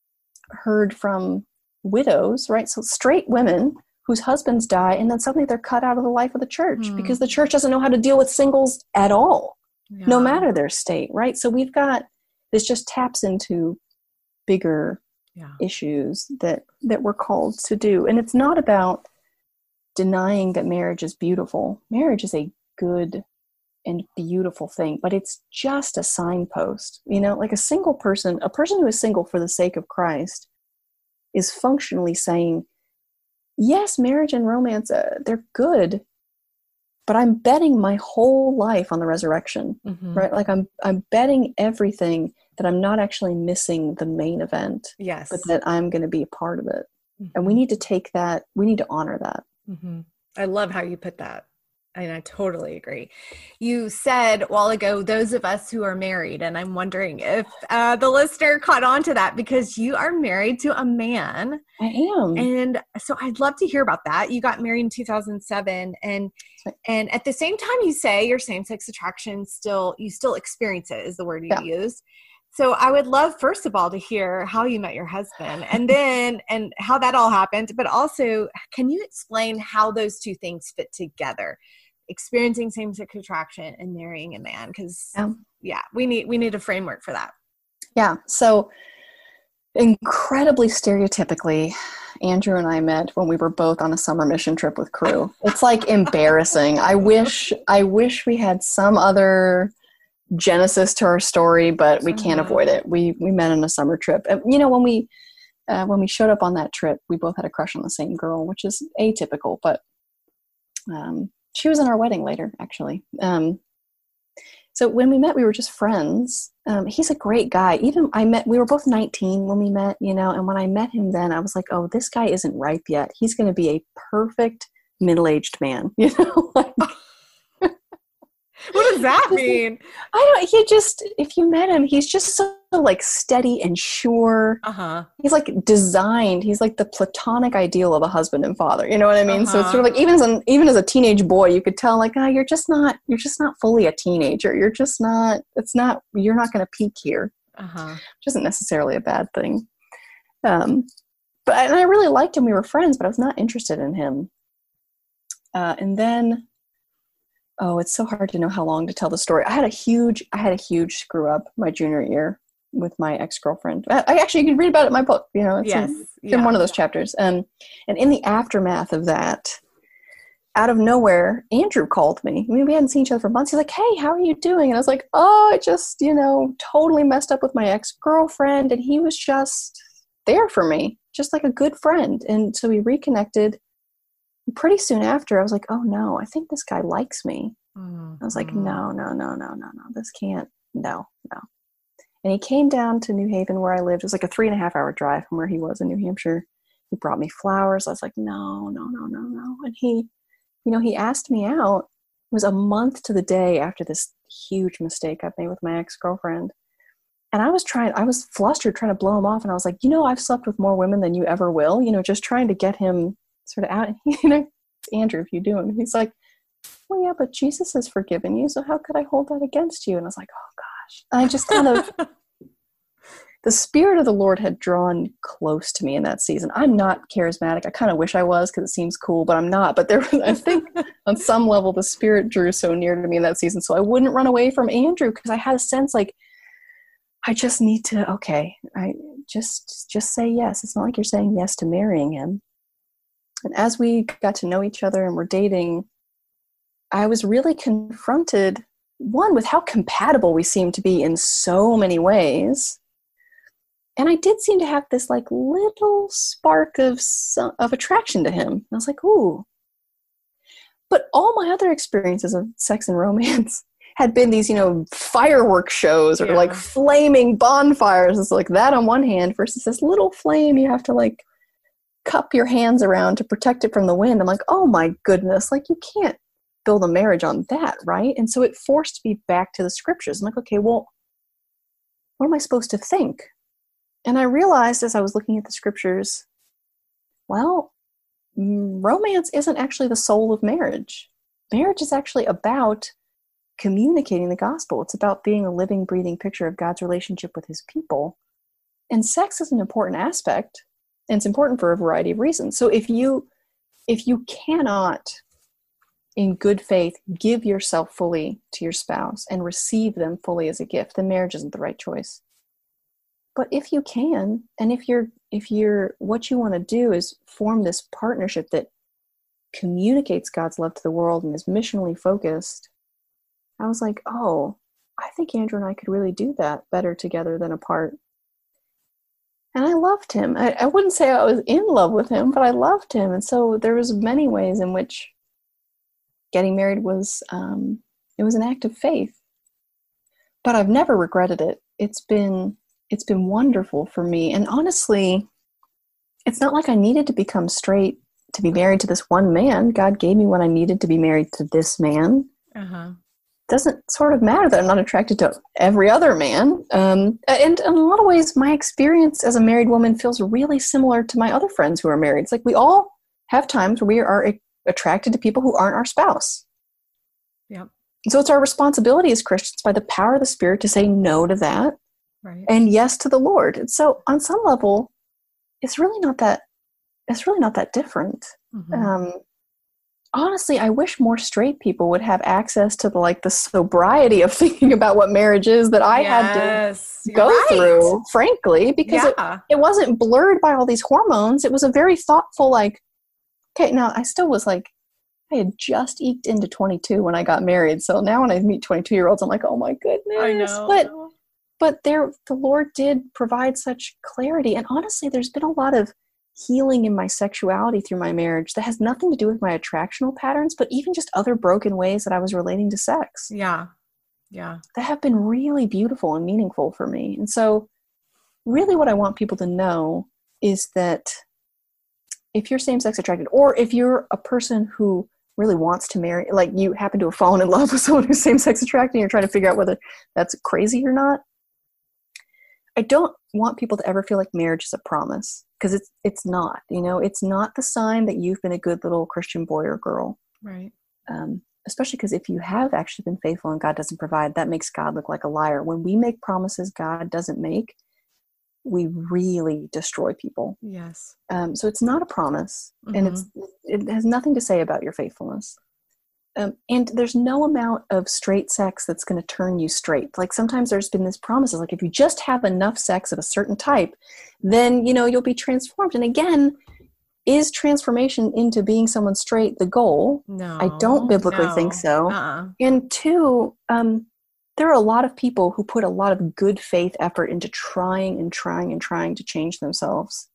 heard from widows, right? So straight women whose husbands die, and then suddenly they're cut out of the life of the church mm. because the church doesn't know how to deal with singles at all, yeah. no matter their state, right? So we've got, this just taps into bigger yeah. issues that, that we're called to do. And it's not about denying that marriage is beautiful. Marriage is a good and beautiful thing, but it's just a signpost. You know, like a single person, a person who is single for the sake of Christ is functionally saying, yes, marriage and romance, uh, they're good, but I'm betting my whole life on the resurrection, mm-hmm. right? Like I'm, I'm betting everything that I'm not actually missing the main event,
yes,
but that I'm going to be a part of it. Mm-hmm. And we need to take that, we need to honor that.
Mm-hmm. I love how you put that. And I totally agree. You said a while ago, those of us who are married, and I'm wondering if uh, the listener caught on to that, because you are married to a man.
I am.
And so I'd love to hear about that. You got married in two thousand seven. And right. and at the same time, you say your same-sex attraction still, you still experience it is the word you yeah. use. So I would love, first of all, to hear how you met your husband and then, and how that all happened. But also, can you explain how those two things fit together? Experiencing same-sex attraction and marrying a man, because yeah. yeah, we need we need a framework for that.
Yeah. So incredibly stereotypically, Andrew and I met when we were both on a summer mission trip with Cru. It's like embarrassing. I wish I wish we had some other genesis to our story, but we can't mm-hmm. avoid it. We we met on a summer trip. And, you know, when we uh, when we showed up on that trip, we both had a crush on the same girl, which is atypical, but Um, she was in our wedding later, actually. Um, so when we met, we were just friends. Um, he's a great guy. Even I met, we were both nineteen when we met, you know, and when I met him then, I was like, oh, this guy isn't ripe yet. He's going to be a perfect middle-aged man, you know? Like,
what does that mean?
I don't, he just, if you met him, he's just so like steady and sure.
Uh-huh.
He's like designed, he's like the platonic ideal of a husband and father. You know what I mean? Uh-huh. So it's sort of like, even as an, even as a teenage boy, you could tell like, oh, you're just not, you're just not fully a teenager. You're just not, it's not, you're not going to peak here.
Uh-huh.
Which isn't necessarily a bad thing. Um, but and I really liked him. We were friends, but I was not interested in him. Uh, and then, oh, it's so hard to know how long to tell the story. I had a huge, I had a huge screw up my junior year with my ex-girlfriend. I, I actually, you can read about it in my book, you know, it's,
yes.
in, it's
yeah.
in one of those chapters. Um, and in the aftermath of that, out of nowhere, Andrew called me. I mean, we hadn't seen each other for months. He's like, hey, how are you doing? And I was like, oh, I just, you know, totally messed up with my ex-girlfriend. And he was just there for me, just like a good friend. And so we reconnected. Pretty soon after, I was like, oh no, I think this guy likes me. Mm-hmm. I was like, no, no, no, no, no, no, this can't, no, no. And he came down to New Haven where I lived. It was like a three and a half hour drive from where he was in New Hampshire. He brought me flowers. I was like, no, no, no, no, no. And he, you know, he asked me out. It was a month to the day after this huge mistake I've made with my ex-girlfriend. And I was trying, I was flustered trying to blow him off. And I was like, you know, I've slept with more women than you ever will, you know, just trying to get him sort of out. You know, it's Andrew, if you do him. He's like, well, yeah, but Jesus has forgiven you, so how could I hold that against you? And I was like, oh gosh. And I just kind of, the Spirit of the Lord had drawn close to me in that season. I'm not charismatic. I kind of wish I was because it seems cool, but I'm not. But there, I think on some level, the Spirit drew so near to me in that season, so I wouldn't run away from Andrew because I had a sense like, I just need to, okay, I just, just say yes. It's not like you're saying yes to marrying him. And as we got to know each other and were dating, I was really confronted, one, with how compatible we seemed to be in so many ways. And I did seem to have this like little spark of of attraction to him. And I was like, ooh. But all my other experiences of sex and romance had been these, you know, fireworks shows or yeah. like flaming bonfires. It's like that on one hand versus this little flame you have to like cup your hands around to protect it from the wind. I'm like, oh my goodness, like you can't build a marriage on that, right? And so it forced me back to the scriptures. I'm like, okay, well, what am I supposed to think? And I realized as I was looking at the scriptures, well, romance isn't actually the soul of marriage. Marriage is actually about communicating the gospel. It's about being a living, breathing picture of God's relationship with his people. And sex is an important aspect. And it's important for a variety of reasons. So if you if you cannot, in good faith, give yourself fully to your spouse and receive them fully as a gift, then marriage isn't the right choice. But if you can, and if you're if you're what you want to do is form this partnership that communicates God's love to the world and is missionally focused, I was like, oh, I think Andrew and I could really do that better together than apart. And I loved him. I, I wouldn't say I was in love with him, but I loved him. And so there was many ways in which getting married was, um, it was an act of faith. But I've never regretted it. It's been, it's been wonderful for me. And honestly, it's not like I needed to become straight to be married to this one man. God gave me what I needed to be married to this man. Uh-huh. Doesn't sort of matter that I'm not attracted to every other man. Um, and in a lot of ways, my experience as a married woman feels really similar to my other friends who are married. It's like we all have times where we are attracted to people who aren't our spouse.
Yep.
So it's our responsibility as Christians by the power of the Spirit to say no to that
right.
and yes to the Lord. And so on some level, it's really not that, it's really not that different. Mm-hmm. Um, Honestly, I wish more straight people would have access to the like the sobriety of thinking about what marriage is that I
yes,
had to go
right.
through, frankly, because
yeah.
it, it wasn't blurred by all these hormones. It was a very thoughtful, like, okay, now I still was like, I had just eked into twenty-two when I got married. So now when I meet twenty-two-year-olds, I'm like, oh my goodness.
I know.
But, but there, the Lord did provide such clarity. And honestly, there's been a lot of healing in my sexuality through my marriage that has nothing to do with my attractional patterns, but even just other broken ways that I was relating to sex.
Yeah. Yeah.
That have been really beautiful and meaningful for me. And so really what I want people to know is that if you're same-sex attracted, or if you're a person who really wants to marry, like you happen to have fallen in love with someone who's same-sex attracted and you're trying to figure out whether that's crazy or not, I don't want people to ever feel like marriage is a promise, because it's it's not. You know, it's not the sign that you've been a good little Christian boy or girl.
Right.
Um, especially because if you have actually been faithful and God doesn't provide, that makes God look like a liar. When we make promises God doesn't make, we really destroy people.
Yes.
Um, so it's not a promise,
Mm-hmm.
and it's it has nothing to say about your faithfulness. Um, and there's no amount of straight sex that's going to turn you straight. Like sometimes there's been this promise, like if you just have enough sex of a certain type, then, you know, you'll be transformed. And again, is transformation into being someone straight the goal?
No.
I don't biblically
no.
think so.
Uh-uh.
And two, um, there are a lot of people who put a lot of good faith effort into trying and trying and trying to change themselves.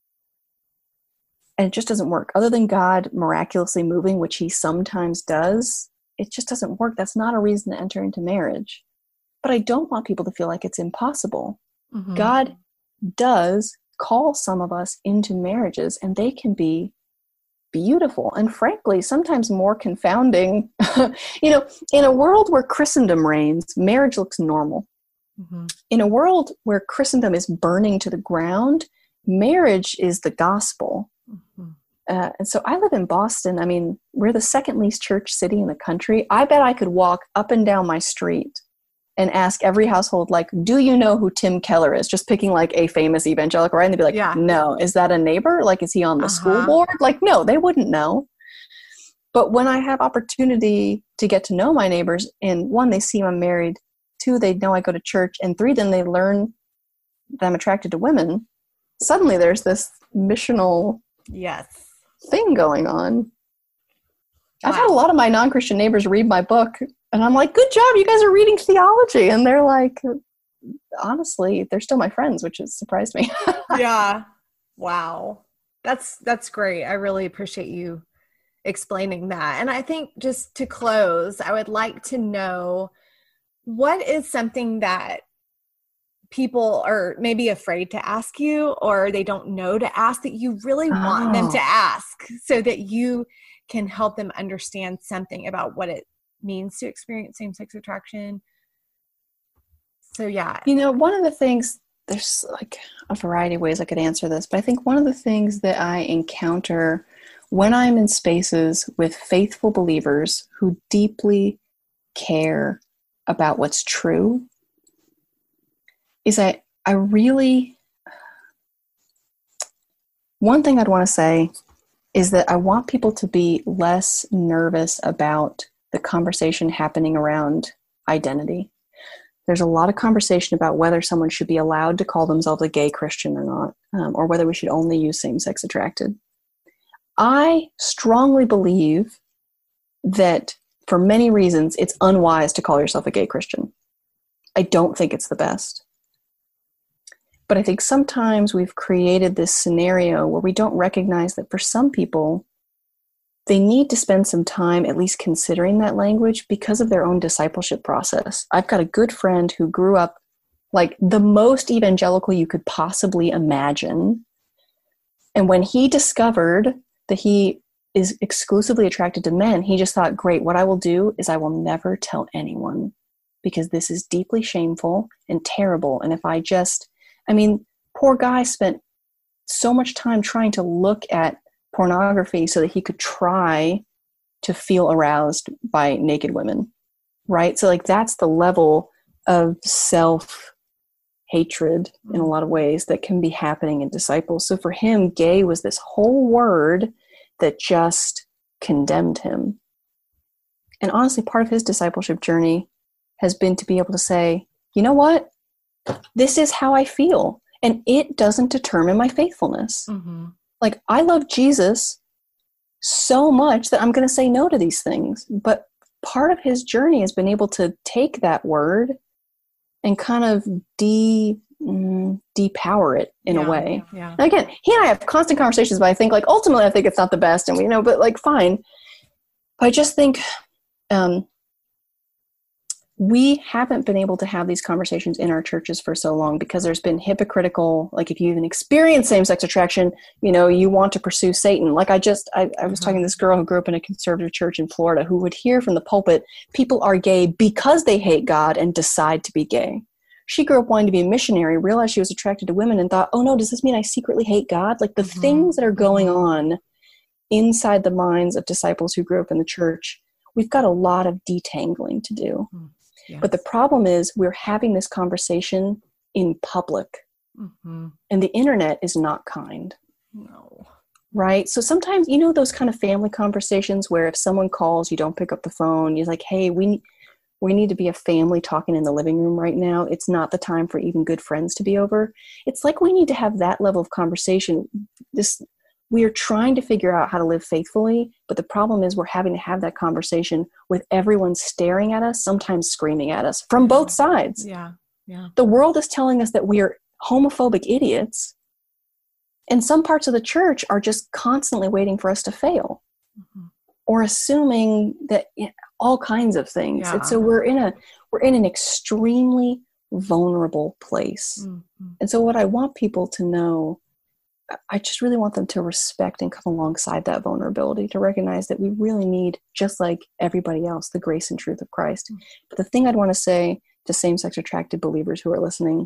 And it just doesn't work. Other than God miraculously moving, which he sometimes does, it just doesn't work. That's not a reason to enter into marriage. But I don't want people to feel like it's impossible.
Mm-hmm.
God does call some of us into marriages, and they can be beautiful and frankly sometimes more confounding. You know, in a world where Christendom reigns, marriage looks normal.
Mm-hmm.
In a world where Christendom is burning to the ground, marriage is the gospel.
Mm-hmm.
Uh, and so I live in Boston. I mean, we're the second least church city in the country. I bet I could walk up and down my street and ask every household, like, do you know who Tim Keller is? Just picking like a famous evangelical, right? And they'd be like,
Yeah.
no. Is that a neighbor? Like, is he on the
Uh-huh.
school board? Like, no, they wouldn't know. But when I have opportunity to get to know my neighbors, and one, they see I'm married, two, they know I go to church, and three, then they learn that I'm attracted to women, suddenly there's this missional
Yes.
thing going on.
Wow.
I've had a lot of my non-Christian neighbors read my book, and I'm like, good job, you guys are reading theology. And they're like, honestly, they're still my friends, which has surprised me.
Yeah. Wow. That's, that's great. I really appreciate you explaining that. And I think just to close, I would like to know, what is something that people are maybe afraid to ask you, or they don't know to ask, that you really want
Oh.
them to ask, so that you can help them understand something about what it means to experience same-sex attraction? So yeah.
You know, one of the things, there's like a variety of ways I could answer this, but I think one of the things that I encounter when I'm in spaces with faithful believers who deeply care about what's true is I, I really, one thing I'd want to say is that I want people to be less nervous about the conversation happening around identity. There's a lot of conversation about whether someone should be allowed to call themselves a gay Christian or not, um, or whether we should only use same-sex attracted. I strongly believe that for many reasons, it's unwise to call yourself a gay Christian. I don't think it's the best. But I think sometimes we've created this scenario where we don't recognize that for some people, they need to spend some time at least considering that language because of their own discipleship process. I've got a good friend who grew up like the most evangelical you could possibly imagine. And when he discovered that he is exclusively attracted to men, he just thought, great, what I will do is I will never tell anyone, because this is deeply shameful and terrible. And if I just, I mean, poor guy spent so much time trying to look at pornography so that he could try to feel aroused by naked women, right? So like that's the level of self-hatred in a lot of ways that can be happening in disciples. So for him, gay was this whole word that just condemned him. And honestly, part of his discipleship journey has been to be able to say, you know what? This is how I feel, and it doesn't determine my faithfulness.
Mm-hmm.
Like, I love Jesus so much that I'm going to say no to these things. But part of his journey has been able to take that word and kind of de, mm, depower it in
yeah,
a way.
Yeah.
And again, he and I have constant conversations, but I think like ultimately I think it's not the best, and we you know, but like fine. But I just think um, we haven't been able to have these conversations in our churches for so long because there's been hypocritical, like if you even experience same-sex attraction, you know, you want to pursue Satan. Like I just, I, I was mm-hmm. talking to this girl who grew up in a conservative church in Florida who would hear from the pulpit, people are gay because they hate God and decide to be gay. She grew up wanting to be a missionary, realized she was attracted to women and thought, oh no, does this mean I secretly hate God? Like the mm-hmm. things that are going on inside the minds of disciples who grew up in the church, we've got a lot of detangling to do. Mm-hmm. Yes. But the problem is we're having this conversation in public mm-hmm. and the internet is not kind.
No.
Right? So sometimes, you know, those kind of family conversations where if someone calls, you don't pick up the phone. You're like, hey, we, we need to be a family talking in the living room right now. It's not the time for even good friends to be over. It's like we need to have that level of conversation. This We are trying to figure out how to live faithfully, but the problem is we're having to have that conversation with everyone staring at us, sometimes screaming at us from both sides.
Yeah, yeah.
The world is telling us that we are homophobic idiots, and some parts of the church are just constantly waiting for us to fail mm-hmm. or assuming that you know, all kinds of things. Yeah. And so we're in a we're in an extremely vulnerable place. Mm-hmm. And so what I want people to know, I just really want them to respect and come alongside that vulnerability, to recognize that we really need, just like everybody else, the grace and truth of Christ. Mm-hmm. But the thing I'd want to say to same-sex attracted believers who are listening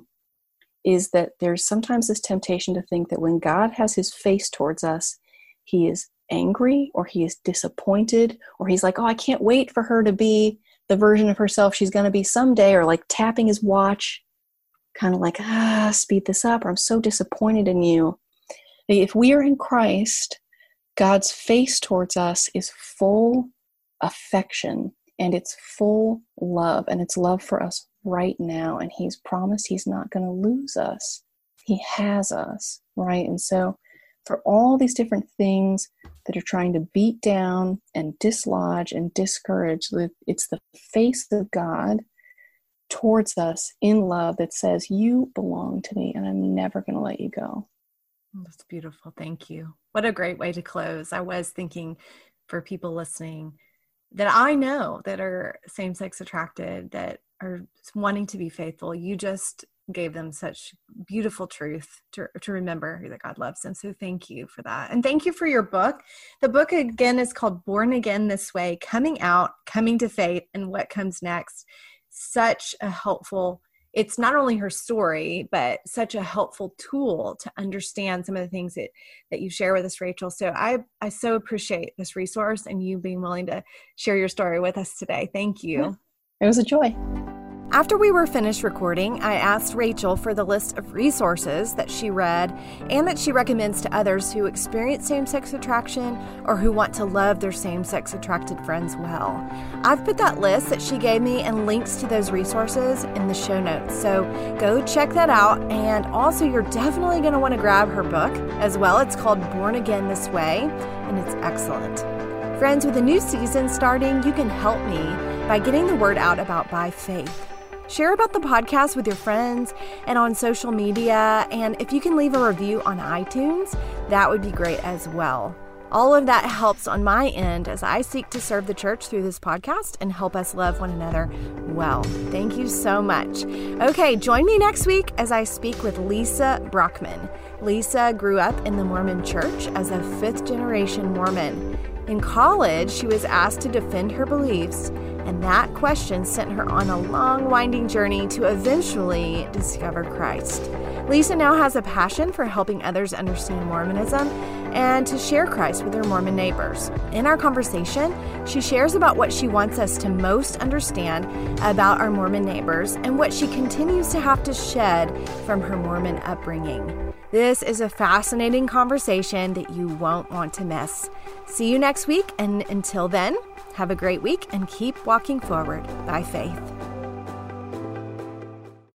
is that there's sometimes this temptation to think that when God has his face towards us, he is angry or he is disappointed or he's like, oh, I can't wait for her to be the version of herself she's going to be someday, or like tapping his watch, kind of like, ah, speed this up, or I'm so disappointed in you. If we are in Christ, God's face towards us is full affection and it's full love, and it's love for us right now. And he's promised he's not going to lose us. He has us, right? And so for all these different things that are trying to beat down and dislodge and discourage, it's the face of God towards us in love that says, you belong to me and I'm never going to let you go.
That's beautiful. Thank you. What a great way to close. I was thinking for people listening that I know that are same-sex attracted, that are wanting to be faithful. You just gave them such beautiful truth to, to remember that God loves them. So thank you for that. And thank you for your book. The book again is called Born Again This Way, Coming Out, Coming to Faith, and What Comes Next. Such a helpful It's not only her story, but such a helpful tool to understand some of the things that, that you share with us, Rachel. So I, I so appreciate this resource and you being willing to share your story with us today. Thank you.
It was a joy.
After we were finished recording, I asked Rachel for the list of resources that she read and that she recommends to others who experience same-sex attraction or who want to love their same-sex attracted friends well. I've put that list that she gave me and links to those resources in the show notes, so go check that out. And also, you're definitely going to want to grab her book as well. It's called Born Again This Way, and it's excellent. Friends, with a new season starting, you can help me by getting the word out about By Faith. Share about the podcast with your friends and on social media. And if you can leave a review on iTunes, that would be great as well. All of that helps on my end as I seek to serve the church through this podcast and help us love one another well. Thank you so much. Okay, join me next week as I speak with Lisa Brockman. Lisa grew up in the Mormon church as a fifth generation Mormon. In college, she was asked to defend her beliefs, and that question sent her on a long, winding journey to eventually discover Christ. Lisa now has a passion for helping others understand Mormonism and to share Christ with her Mormon neighbors. In our conversation, she shares about what she wants us to most understand about our Mormon neighbors and what she continues to have to shed from her Mormon upbringing. This is a fascinating conversation that you won't want to miss. See you next week, and until then, have a great week and keep walking forward by faith.